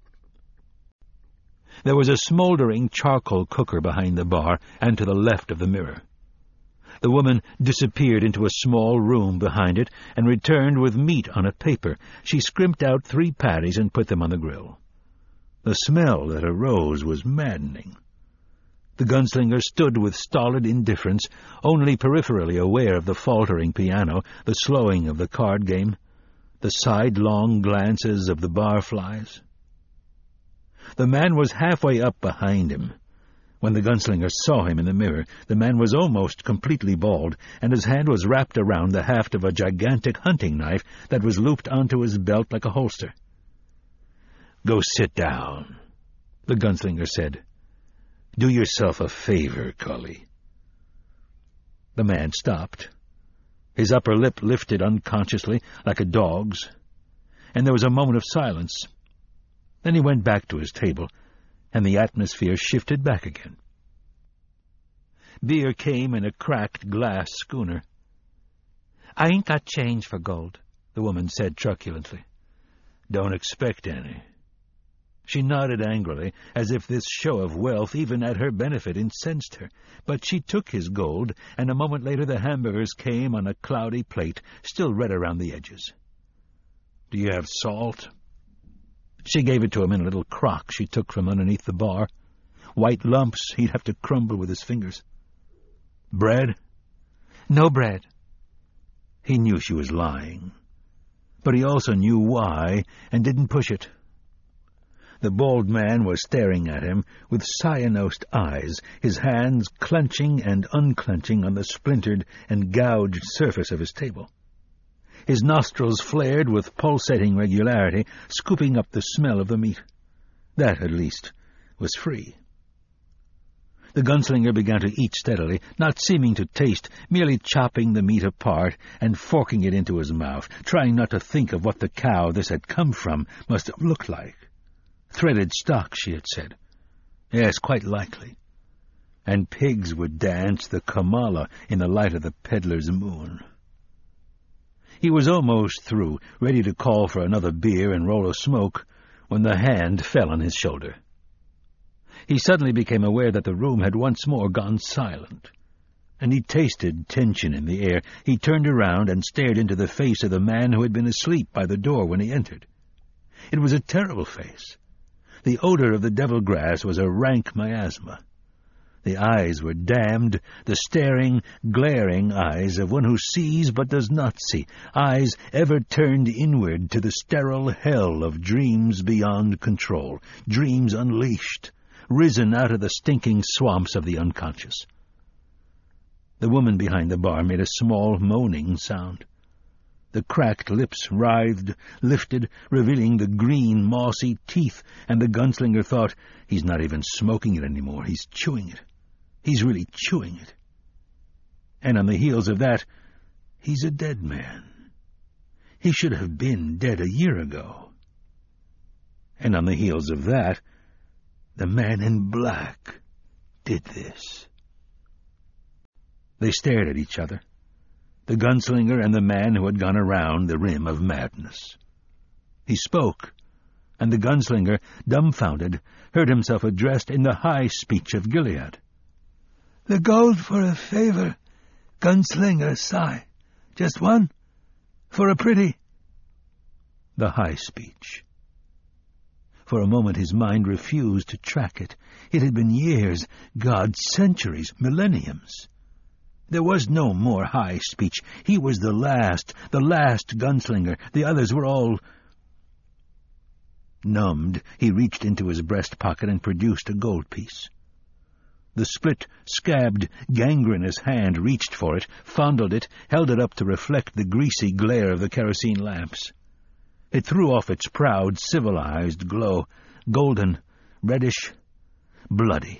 There was a smoldering charcoal cooker behind the bar and to the left of the mirror. The woman disappeared into a small room behind it and returned with meat on a paper. She scrimped out 3 patties and put them on the grill. The smell that arose was maddening. The gunslinger stood with stolid indifference, only peripherally aware of the faltering piano, the slowing of the card game, the sidelong glances of the barflies. The man was halfway up behind him. When the gunslinger saw him in the mirror, the man was almost completely bald, and his hand was wrapped around the haft of a gigantic hunting knife that was looped onto his belt like a holster. "Go sit down," the gunslinger said. "Do yourself a favor, Cully." The man stopped. His upper lip lifted unconsciously, like a dog's, and there was a moment of silence. Then he went back to his table, and the atmosphere shifted back again. Beer came in a cracked glass schooner. "I ain't got change for gold," the woman said truculently. "Don't expect any." She nodded angrily, as if this show of wealth, even at her benefit, incensed her. But she took his gold, and a moment later the hamburgers came on a cloudy plate, still red around the edges. "Do you have salt?" She gave it to him in a little crock she took from underneath the bar. White lumps he'd have to crumble with his fingers. "Bread?" "No bread." He knew she was lying, but he also knew why, and didn't push it. The bald man was staring at him with cyanosed eyes, his hands clenching and unclenching on the splintered and gouged surface of his table. His nostrils flared with pulsating regularity, scooping up the smell of the meat. That, at least, was free. The gunslinger began to eat steadily, not seeming to taste, merely chopping the meat apart and forking it into his mouth, trying not to think of what the cow this had come from must have looked like. Threaded stock, she had said. Yes, quite likely. And pigs would dance the Kamala in the light of the peddler's moon. He was almost through, ready to call for another beer and roll a smoke, when the hand fell on his shoulder. He suddenly became aware that the room had once more gone silent, and he tasted tension in the air. He turned around and stared into the face of the man who had been asleep by the door when he entered. It was a terrible face. The odor of the devil grass was a rank miasma. The eyes were damned, the staring, glaring eyes of one who sees but does not see, eyes ever turned inward to the sterile hell of dreams beyond control, dreams unleashed, risen out of the stinking swamps of the unconscious. The woman behind the bar made a small, moaning sound. The cracked lips writhed, lifted, revealing the green, mossy teeth, and the gunslinger thought, he's not even smoking it anymore, he's chewing it. He's really chewing it. And on the heels of that, he's a dead man. He should have been dead a year ago. And on the heels of that, the man in black did this. They stared at each other, the gunslinger and the man who had gone around the rim of madness. He spoke, and the gunslinger, dumbfounded, heard himself addressed in the high speech of Gilead. "The gold for a favor, gunslinger, sigh. Just one? For a pretty." The high speech. For a moment his mind refused to track it. It had been years, God, centuries, millenniums. There was no more high speech. He was the last gunslinger. The others were all... Numbed, he reached into his breast pocket and produced a gold piece. The split, scabbed, gangrenous hand reached for it, fondled it, held it up to reflect the greasy glare of the kerosene lamps. It threw off its proud, civilized glow, golden, reddish, bloody.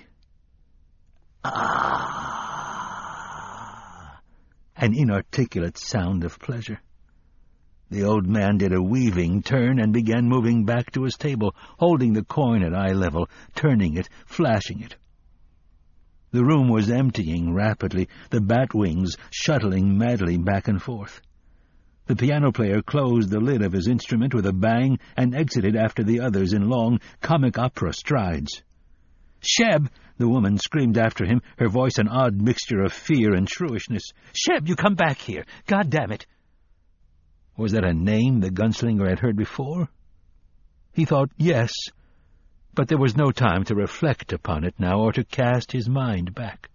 Ah! An inarticulate sound of pleasure. The old man did a weaving turn and began moving back to his table, holding the coin at eye level, turning it, flashing it. The room was emptying rapidly, the bat wings shuttling madly back and forth. The piano player closed the lid of his instrument with a bang and exited after the others in long, comic opera strides. "Sheb!" the woman screamed after him, her voice an odd mixture of fear and shrewishness. "Sheb, you come back here! God damn it!" Was that a name the gunslinger had heard before? He thought yes, but there was no time to reflect upon it now or to cast his mind back.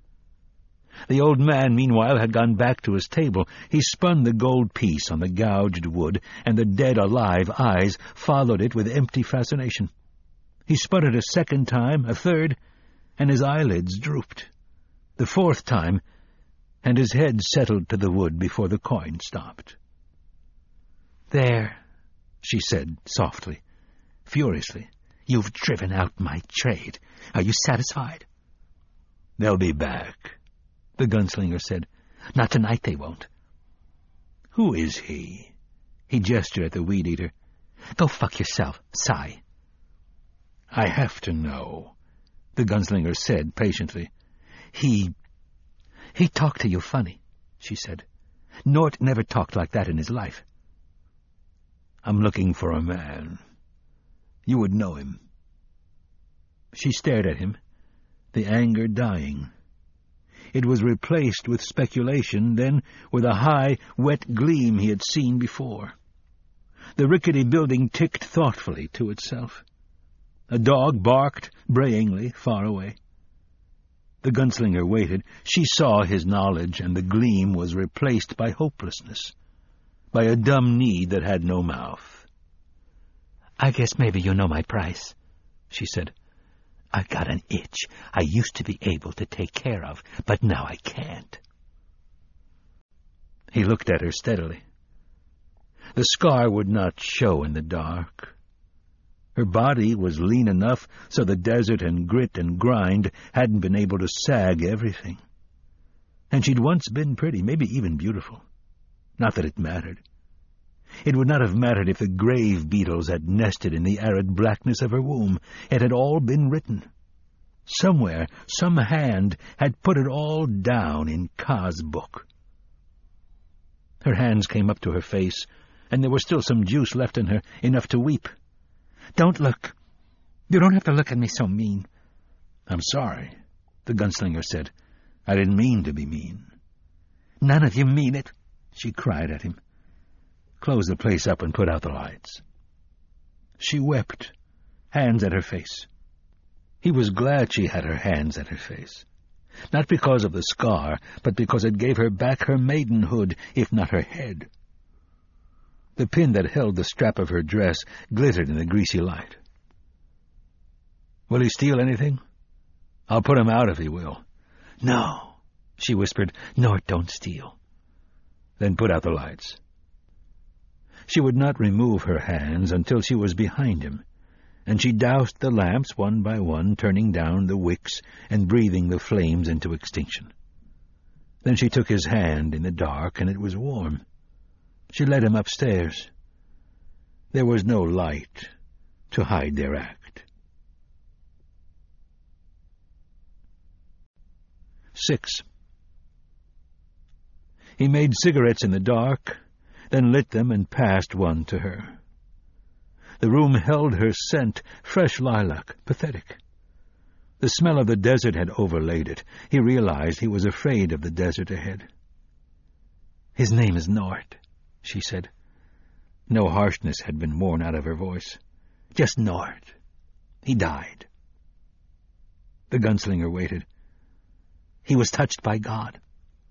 The old man, meanwhile, had gone back to his table. He spun the gold piece on the gouged wood, and the dead alive eyes followed it with empty fascination. He spun it a second time, a third, and his eyelids drooped. The fourth time, and his head settled to the wood before the coin stopped. "There," she said softly, furiously. "You've driven out my trade. Are you satisfied?" "They'll be back," the gunslinger said. "Not tonight, they won't." "Who is he?" He gestured at the weed-eater. "Go fuck yourself, sigh." "I have to know," the gunslinger said patiently. He talked to you funny," she said. "Nort never talked like that in his life." "I'm looking for a man. You would know him." She stared at him, the anger dying. It was replaced with speculation, then with a high, wet gleam he had seen before. The rickety building ticked thoughtfully to itself. A dog barked brayingly far away. The gunslinger waited. She saw his knowledge, and the gleam was replaced by hopelessness, by a dumb need that had no mouth. "I guess maybe you know my price," she said. "I've got an itch I used to be able to take care of, but now I can't." He looked at her steadily. The scar would not show in the dark. Her body was lean enough so the desert and grit and grind hadn't been able to sag everything. And she'd once been pretty, maybe even beautiful. Not that it mattered. It would not have mattered if the grave beetles had nested in the arid blackness of her womb. It had all been written. Somewhere, some hand had put it all down in Ka's book. Her hands came up to her face, and there was still some juice left in her, enough to weep. "Don't look. You don't have to look at me so mean." "I'm sorry," the gunslinger said. "I didn't mean to be mean." "None of you mean it," she cried at him. "Close the place up and put out the lights." She wept, hands at her face. He was glad she had her hands at her face. Not because of the scar, but because it gave her back her maidenhood, if not her head. The pin that held the strap of her dress glittered in the greasy light. "Will he steal anything? I'll put him out if he will." "No," she whispered. "Nor don't steal." "Then put out the lights." She would not remove her hands until she was behind him, and she doused the lamps one by one, turning down the wicks and breathing the flames into extinction. Then she took his hand in the dark, and it was warm. She led him upstairs. There was no light to hide their act. 6. He made cigarettes in the dark, then lit them and passed one to her. The room held her scent, fresh lilac, pathetic. The smell of the desert had overlaid it. He realized he was afraid of the desert ahead. "His name is Nort," she said. No harshness had been worn out of her voice. "Just Nort. He died." The gunslinger waited. "He was touched by God."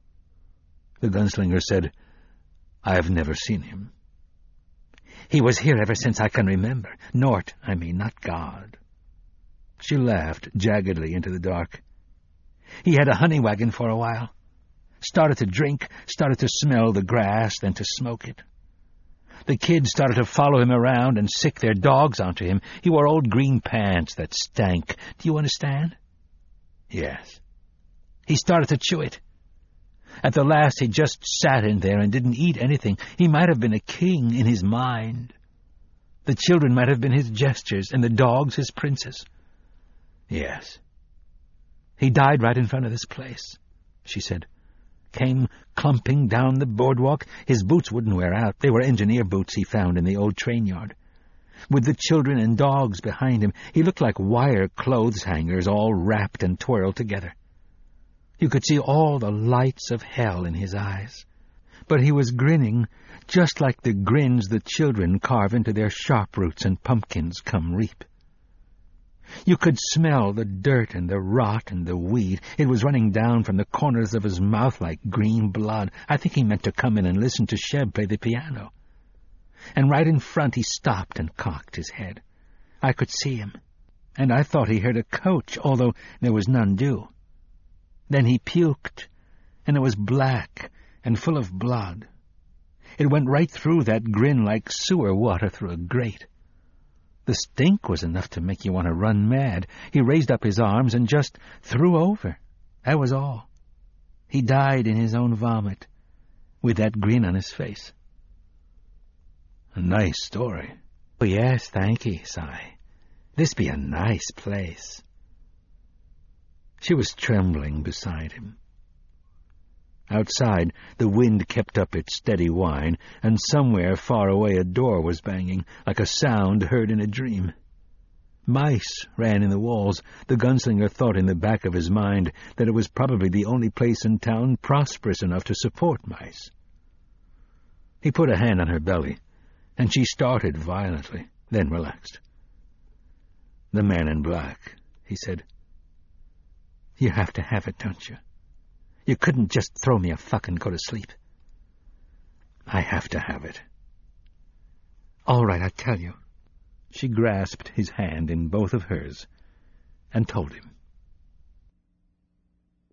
The gunslinger said, "I have never seen him." "He was here ever since I can remember. Nort, I mean, not God." She laughed jaggedly into the dark. "He had a honey wagon for a while. Started to drink, started to smell the grass, then to smoke it. The kids started to follow him around and sick their dogs onto him. He wore old green pants that stank. Do you understand?" "Yes." "He started to chew it. At the last he just sat in there and didn't eat anything. He might have been a king in his mind. The children might have been his gestures, and the dogs his princes." "Yes." "He died right in front of this place," she said. "Came clumping down the boardwalk. His boots wouldn't wear out. They were engineer boots he found in the old train yard. With the children and dogs behind him, he looked like wire clothes hangers all wrapped and twirled together. You could see all the lights of hell in his eyes. But he was grinning, just like the grins the children carve into their sharp roots and pumpkins come reap. You could smell the dirt and the rot and the weed. It was running down from the corners of his mouth like green blood. I think he meant to come in and listen to Sheb play the piano. And right in front he stopped and cocked his head. I could see him, and I thought he heard a coach, although there was none due. Then he puked, and it was black and full of blood. It went right through that grin like sewer water through a grate. The stink was enough to make you want to run mad. He raised up his arms and just threw over. That was all. He died in his own vomit, with that grin on his face." "A nice story." "Oh, yes, thank ye, Si. This be a nice place." She was trembling beside him. Outside, the wind kept up its steady whine, and somewhere far away a door was banging, like a sound heard in a dream. Mice ran in the walls. The gunslinger thought in the back of his mind that it was probably the only place in town prosperous enough to support mice. He put a hand on her belly, and she started violently, then relaxed. "The man in black," he said. "You have to have it, don't you? You couldn't just throw me a fuck and go to sleep." "I have to have it." "All right, I tell you." She grasped his hand in both of hers and told him.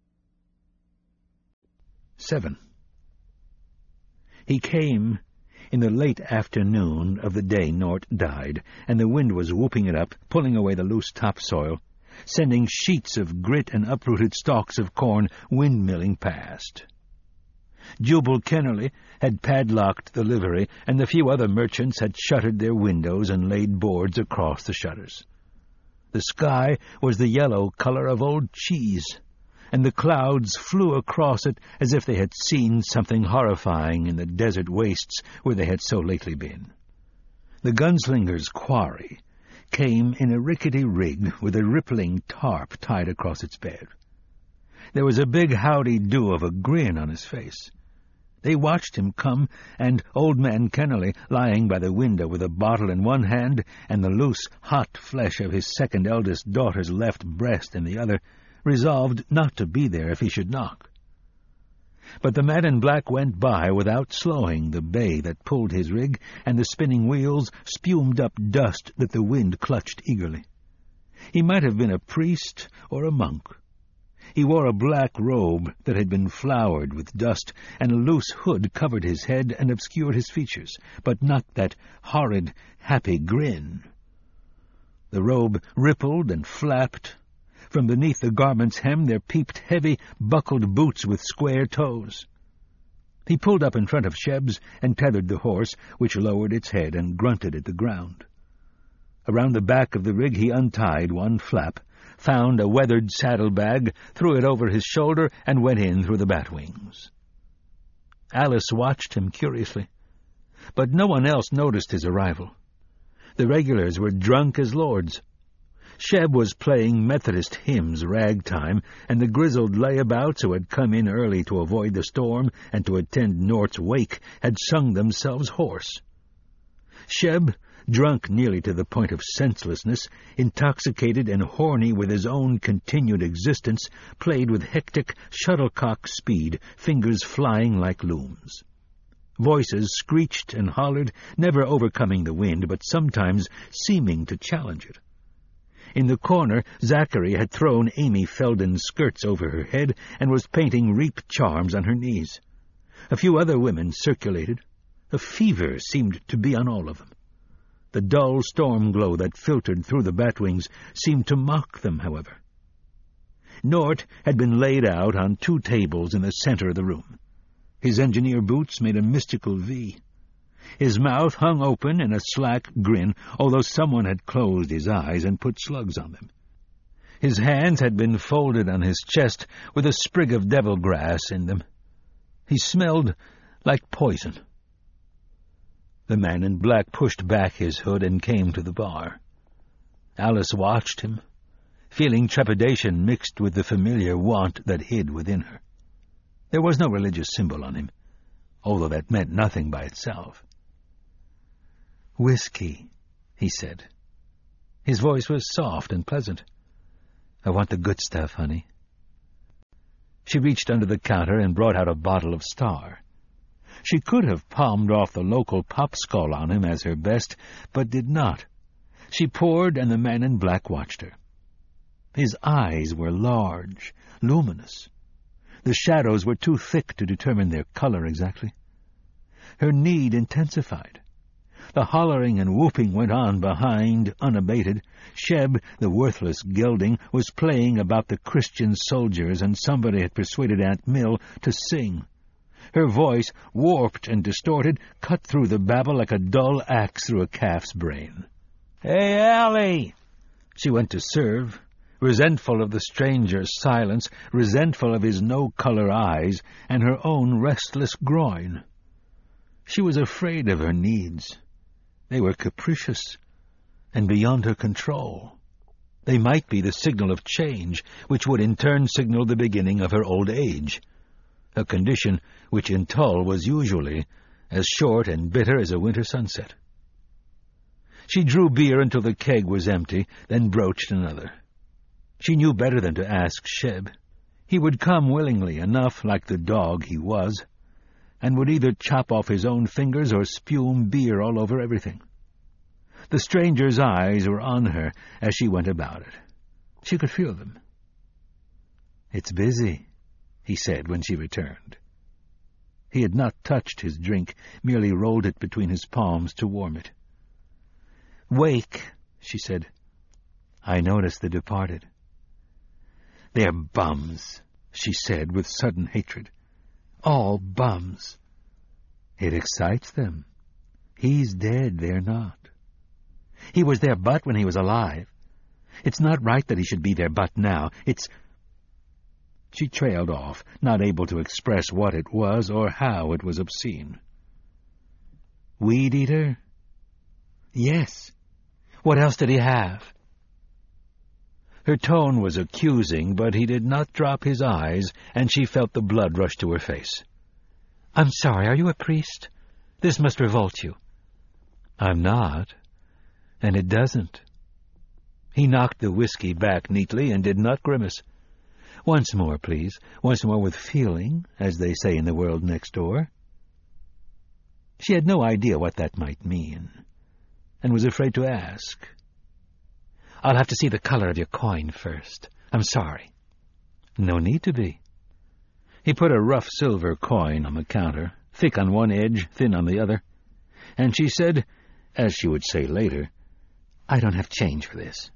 7. He came in the late afternoon of the day Nort died, and the wind was whooping it up, pulling away the loose topsoil, sending sheets of grit and uprooted stalks of corn windmilling past. Jubal Kennerly had padlocked the livery, and the few other merchants had shuttered their windows and laid boards across the shutters. The sky was the yellow color of old cheese, and the clouds flew across it as if they had seen something horrifying in the desert wastes where they had so lately been. The gunslinger's quarry came in a rickety rig with a rippling tarp tied across its bed. There was a big howdy-do of a grin on his face. They watched him come, and old man Kennerly, lying by the window with a bottle in one hand and the loose, hot flesh of his second eldest daughter's left breast in the other, resolved not to be there if he should knock. But the man in black went by without slowing the bay that pulled his rig, and the spinning wheels spumed up dust that the wind clutched eagerly. He might have been a priest or a monk. He wore a black robe that had been flowered with dust, and a loose hood covered his head and obscured his features, but not that horrid, happy grin. The robe rippled and flapped. From beneath the garment's hem there peeped heavy, buckled boots with square toes. He pulled up in front of Sheb's and tethered the horse, which lowered its head and grunted at the ground. Around the back of the rig he untied one flap, found a weathered saddle-bag, threw it over his shoulder, and went in through the bat-wings. Alice watched him curiously, but no one else noticed his arrival. The regulars were drunk as lords. Sheb was playing Methodist hymns ragtime, and the grizzled layabouts who had come in early to avoid the storm and to attend Nort's wake had sung themselves hoarse. Sheb, drunk nearly to the point of senselessness, intoxicated and horny with his own continued existence, played with hectic, shuttlecock speed, fingers flying like looms. Voices screeched and hollered, never overcoming the wind, but sometimes seeming to challenge it. In the corner, Zachary had thrown Amy Felden's skirts over her head and was painting reap charms on her knees. A few other women circulated. A fever seemed to be on all of them. The dull storm glow that filtered through the batwings seemed to mock them, however. Nort had been laid out on two tables in the center of the room. His engineer boots made a mystical V. His mouth hung open in a slack grin, although someone had closed his eyes and put slugs on them. His hands had been folded on his chest with a sprig of devil-grass in them. He smelled like poison. The man in black pushed back his hood and came to the bar. Alice watched him, feeling trepidation mixed with the familiar want that hid within her. There was no religious symbol on him, although that meant nothing by itself. "Whiskey," he said. His voice was soft and pleasant. "I want the good stuff, honey." She reached under the counter and brought out a bottle of Star. She could have palmed off the local Popskull on him as her best, but did not. She poured, and the man in black watched her. His eyes were large, luminous. The shadows were too thick to determine their color exactly. Her need intensified. The hollering and whooping went on behind, unabated. Sheb, the worthless gelding, was playing about the Christian soldiers, and somebody had persuaded Aunt Mill to sing. Her voice, warped and distorted, cut through the babble like a dull axe through a calf's brain. "Hey, Allie!" She went to serve, resentful of the stranger's silence, resentful of his no-color eyes and her own restless groin. She was afraid of her needs. They were capricious and beyond her control. They might be the signal of change, which would in turn signal the beginning of her old age, a condition which in Tull was usually as short and bitter as a winter sunset. She drew beer until the keg was empty, then broached another. She knew better than to ask Sheb. He would come willingly enough, like the dog he was, and would either chop off his own fingers or spume beer all over everything. The stranger's eyes were on her as she went about it. She could feel them. "It's busy," he said when she returned. He had not touched his drink, merely rolled it between his palms to warm it. "Wake," she said. I noticed the departed. "They're bums," she said with sudden hatred. "All bums." "It excites them. He's dead, they're not. He was their butt when he was alive. It's not right that he should be their butt now. It's—" She trailed off, not able to express what it was or how it was obscene. "Weed-eater?" "Yes. What else did he have?" Her tone was accusing, but he did not drop his eyes, and she felt the blood rush to her face. "I'm sorry, are you a priest? This must revolt you." "I'm not, and it doesn't." He knocked the whiskey back neatly and did not grimace. "Once more, please. Once more with feeling, as they say in the world next door." She had no idea what that might mean, and was afraid to ask. "I'll have to see the color of your coin first. I'm sorry." "No need to be." He put a rough silver coin on the counter, thick on one edge, thin on the other, and she said, as she would say later, "I don't have change for this."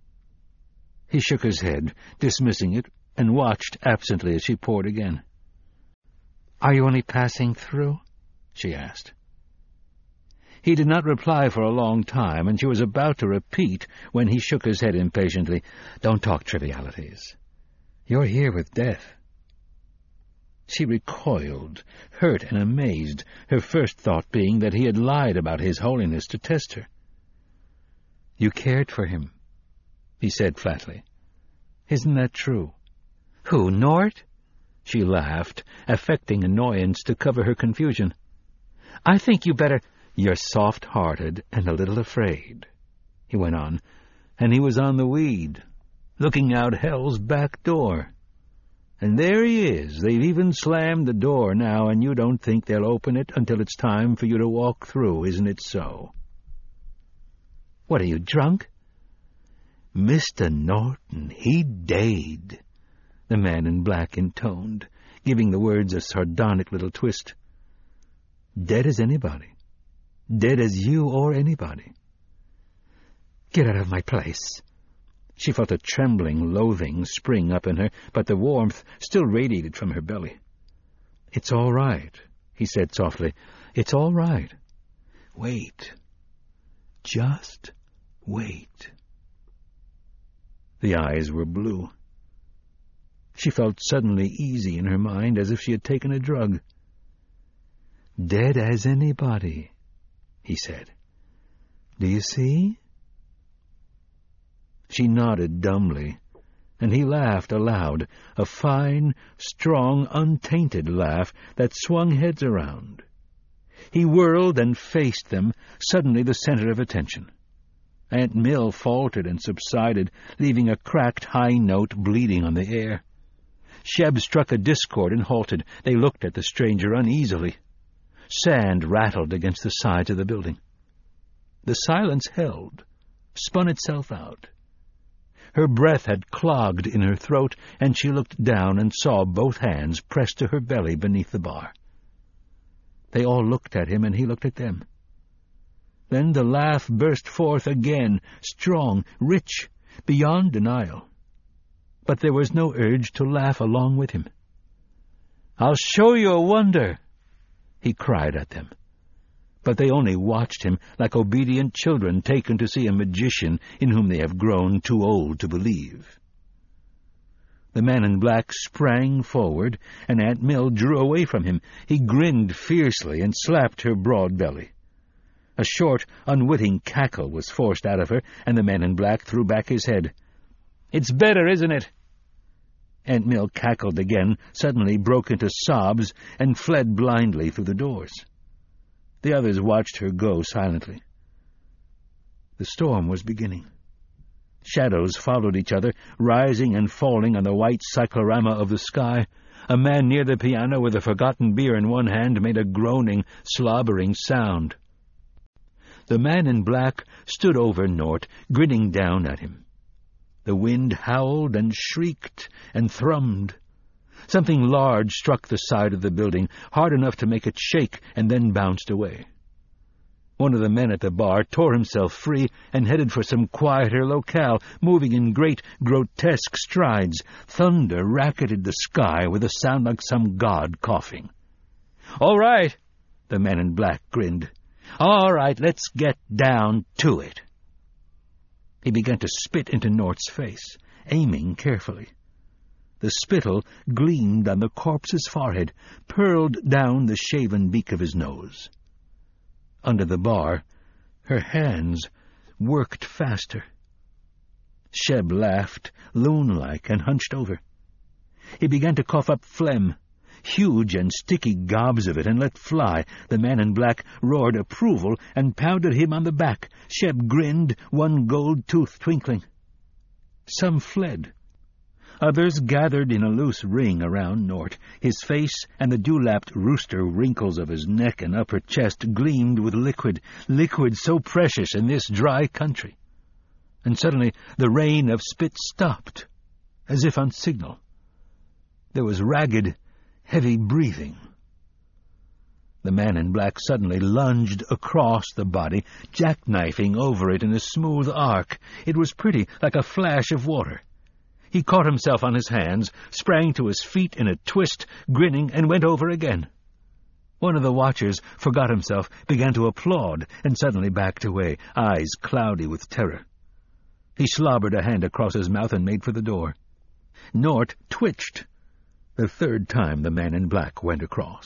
He shook his head, dismissing it, and watched absently as she poured again. "Are you only passing through?" she asked. He did not reply for a long time, and she was about to repeat when he shook his head impatiently. "Don't talk trivialities. You're here with death." She recoiled, hurt and amazed, her first thought being that he had lied about his holiness to test her. "You cared for him," he said flatly. "Isn't that true?" "Who, Nort?" She laughed, affecting annoyance to cover her confusion. "I think you better—" "You're soft-hearted and a little afraid," he went on, and he was on the weed, looking out hell's back door. "And there he is. They've even slammed the door now, and you don't think they'll open it until it's time for you to walk through, isn't it so?" "What, are you drunk?" "Mr. Norton, he dayed," the man in black intoned, giving the words a sardonic little twist. "Dead as anybody. Dead as you or anybody." "Get out of my place." She felt a trembling loathing spring up in her, but the warmth still radiated from her belly. "It's all right," he said softly. "It's all right. Wait. Just wait." The eyes were blue. She felt suddenly easy in her mind, as if she had taken a drug. "Dead as anybody," he said. "Do you see?" She nodded dumbly, and he laughed aloud, a fine, strong, untainted laugh that swung heads around. He whirled and faced them, suddenly the center of attention. Aunt Mill faltered and subsided, leaving a cracked high note bleeding on the air. Sheb struck a discord and halted. They looked at the stranger uneasily. Sand rattled against the sides of the building. The silence held, spun itself out. Her breath had clogged in her throat, and she looked down and saw both hands pressed to her belly beneath the bar. They all looked at him, and he looked at them. Then the laugh burst forth again, strong, rich, beyond denial. But there was no urge to laugh along with him. "I'll show you a wonder," he cried at them. But they only watched him like obedient children taken to see a magician in whom they have grown too old to believe. The man in black sprang forward, and Aunt Mill drew away from him. He grinned fiercely and slapped her broad belly. A short, unwitting cackle was forced out of her, and the man in black threw back his head. "It's better, isn't it?" Aunt Mill cackled again, suddenly broke into sobs, and fled blindly through the doors. The others watched her go silently. The storm was beginning. Shadows followed each other, rising and falling on the white cyclorama of the sky. A man near the piano with a forgotten beer in one hand made a groaning, slobbering sound. The man in black stood over Nort, grinning down at him. The wind howled and shrieked and thrummed. Something large struck the side of the building, hard enough to make it shake, and then bounced away. One of the men at the bar tore himself free and headed for some quieter locale, moving in great, grotesque strides. Thunder racketed the sky with a sound like some god coughing. "All right," the man in black grinned. "All right, let's get down to it." He began to spit into Nort's face, aiming carefully. The spittle gleamed on the corpse's forehead, purled down the shaven beak of his nose. Under the bar, her hands worked faster. Sheb laughed, loon-like, and hunched over. He began to cough up phlegm, huge and sticky gobs of it, and let fly. The man in black roared approval and pounded him on the back. Sheb grinned, one gold tooth twinkling. Some fled. Others gathered in a loose ring around Nort. His face and the dew-lapped rooster wrinkles of his neck and upper chest gleamed with liquid so precious in this dry country. And suddenly the rain of spit stopped, as if on signal. There was ragged, heavy breathing. The man in black suddenly lunged across the body, jackknifing over it in a smooth arc. It was pretty, like a flash of water. He caught himself on his hands, sprang to his feet in a twist, grinning, and went over again. One of the watchers forgot himself, began to applaud, and suddenly backed away, eyes cloudy with terror. He slobbered a hand across his mouth and made for the door. Nort twitched. The third time the man in black went across.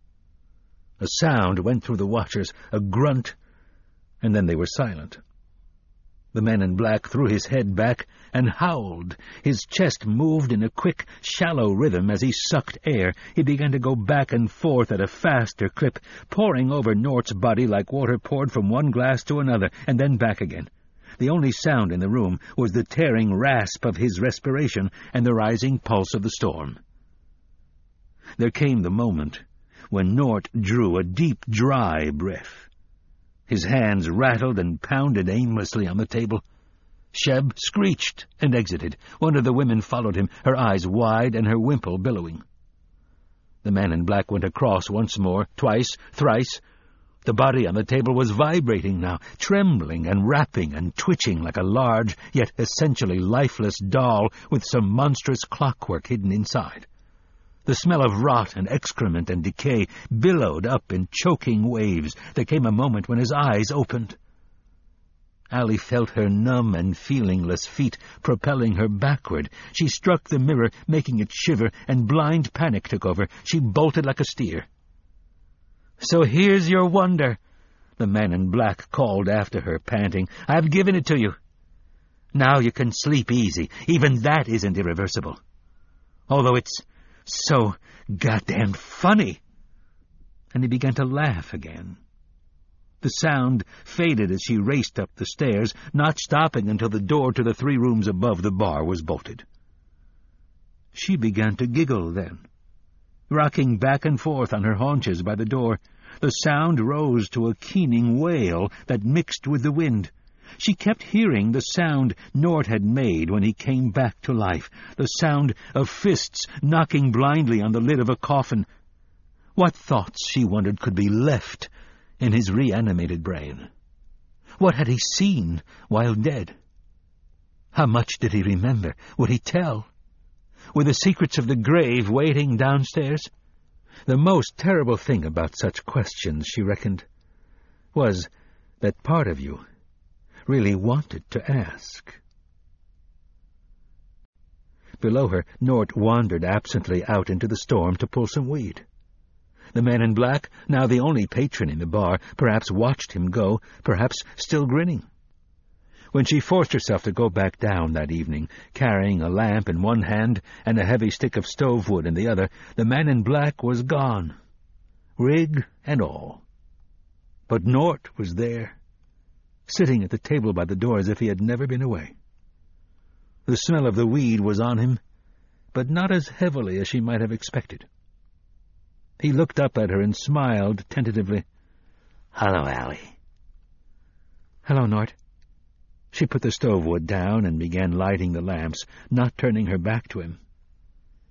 A sound went through the watchers, a grunt, and then they were silent. The man in black threw his head back and howled. His chest moved in a quick, shallow rhythm as he sucked air. He began to go back and forth at a faster clip, pouring over Nort's body like water poured from one glass to another, and then back again. The only sound in the room was the tearing rasp of his respiration and the rising pulse of the storm. There came the moment when Nort drew a deep, dry breath. His hands rattled and pounded aimlessly on the table. Sheb screeched and exited. One of the women followed him, her eyes wide and her wimple billowing. The man in black went across once more, twice, thrice. The body on the table was vibrating now, trembling and rapping and twitching like a large, yet essentially lifeless doll with some monstrous clockwork hidden inside. The smell of rot and excrement and decay billowed up in choking waves. There came a moment when his eyes opened. Allie felt her numb and feelingless feet propelling her backward. She struck the mirror, making it shiver, and blind panic took over. She bolted like a steer. "So here's your wonder," the man in black called after her, panting. "I've given it to you. Now you can sleep easy. Even that isn't irreversible. Although it's so goddamn funny." And he began to laugh again. The sound faded as she raced up the stairs, not stopping until the door to the 3 rooms above the bar was bolted. She began to giggle then. Rocking back and forth on her haunches by the door, the sound rose to a keening wail that mixed with the wind. She kept hearing the sound Nort had made when he came back to life, the sound of fists knocking blindly on the lid of a coffin. What thoughts, she wondered, could be left in his reanimated brain? What had he seen while dead? How much did he remember? Would he tell? Were the secrets of the grave waiting downstairs? The most terrible thing about such questions, she reckoned, was that part of you really wanted to ask. Below her, Nort wandered absently out into the storm to pull some weed. The man in black, now the only patron in the bar, perhaps watched him go, perhaps still grinning. When she forced herself to go back down that evening, carrying a lamp in one hand and a heavy stick of stove wood in the other, the man in black was gone, rig and all. But Nort was there, sitting at the table by the door as if he had never been away. The smell of the weed was on him, but not as heavily as she might have expected. He looked up at her and smiled tentatively. "Hello, Allie." "Hello, Nort." She put the stove wood down and began lighting the lamps, not turning her back to him.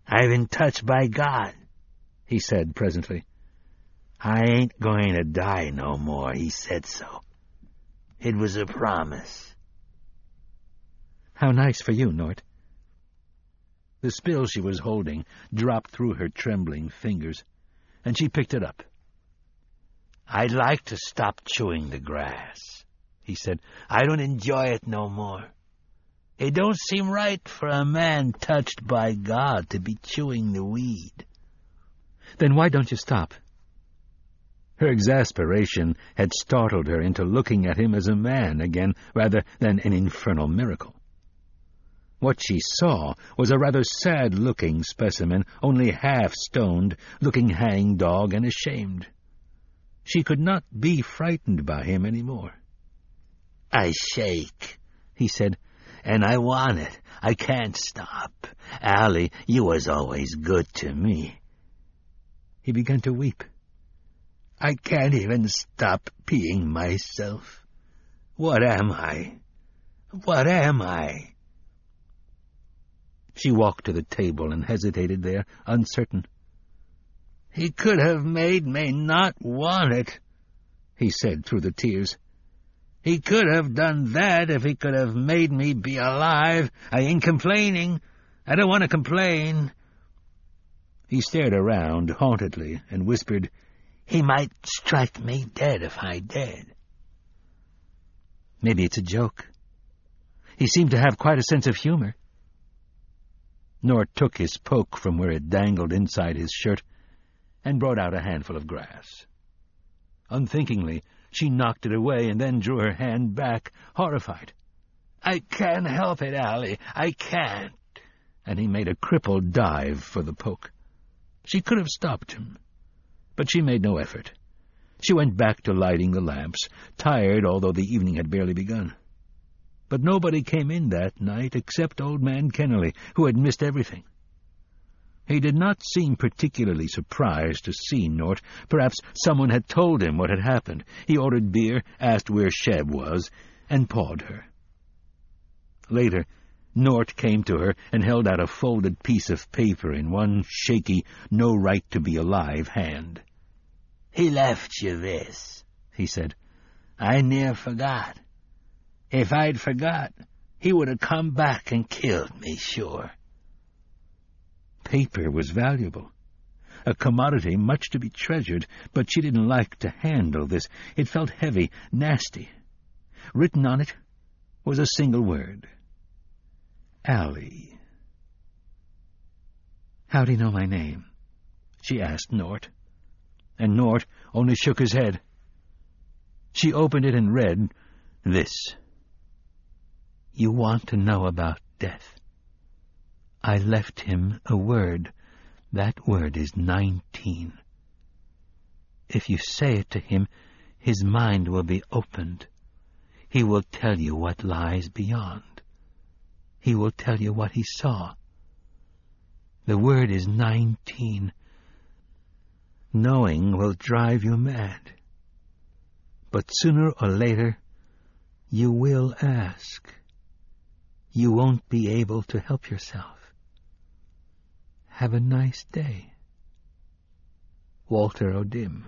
"I've been touched by God," he said presently. "I ain't going to die no more, he said so. It was a promise." "How nice for you, Nort." The spill she was holding dropped through her trembling fingers, and she picked it up. "I'd like to stop chewing the grass," he said. "I don't enjoy it no more. It don't seem right for a man touched by God to be chewing the weed." "Then why don't you stop?" Her exasperation had startled her into looking at him as a man again, rather than an infernal miracle. What she saw was a rather sad-looking specimen, only half-stoned, looking hang-dog and ashamed. She could not be frightened by him any more. "I shake," he said, "and I want it. I can't stop. Allie, you was always good to me." He began to weep. "I can't even stop peeing myself. What am I? What am I?" She walked to the table and hesitated there, uncertain. "He could have made me not want it," he said through the tears. "He could have done that if he could have made me be alive. I ain't complaining. I don't want to complain." He stared around hauntedly and whispered, "He might strike me dead if I did." "Maybe it's a joke." He seemed to have quite a sense of humor. Nort took his poke from where it dangled inside his shirt and brought out a handful of grass. Unthinkingly, she knocked it away and then drew her hand back, horrified. "I can't help it, Allie. I can't." And he made a crippled dive for the poke. She could have stopped him, but she made no effort. She went back to lighting the lamps, tired although the evening had barely begun. But nobody came in that night except old man Kennerly, who had missed everything. He did not seem particularly surprised to see Nort. Perhaps someone had told him what had happened. He ordered beer, asked where Sheb was, and pawed her. Later, Nort came to her and held out a folded piece of paper in one shaky, no-right-to-be-alive hand. "He left you this," he said. "I near forgot. If I'd forgot, he would have come back and killed me, sure." Paper was valuable, a commodity much to be treasured, but she didn't like to handle this. It felt heavy, nasty. Written on it was a single word. Allie. "How do you know my name?" she asked Nort, and Nort only shook his head. She opened it and read this. "You want to know about death. I left him a word. That word is 19. If you say it to him, his mind will be opened. He will tell you what lies beyond. He will tell you what he saw. The word is 19. Knowing will drive you mad. But sooner or later, you will ask. You won't be able to help yourself. Have a nice day. Walter O'Dim."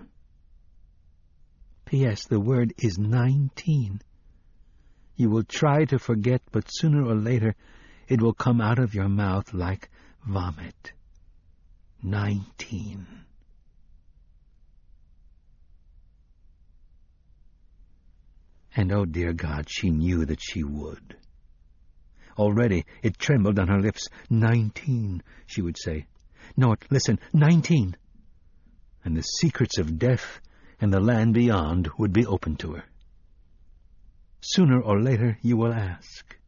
P.S. The word is 19. You will try to forget, but sooner or later it will come out of your mouth like vomit. 19. And, oh dear God, she knew that she would. Already it trembled on her lips. 19, she would say. "Nort, listen, 19. And the secrets of death and the land beyond would be open to her. Sooner or later you will ask.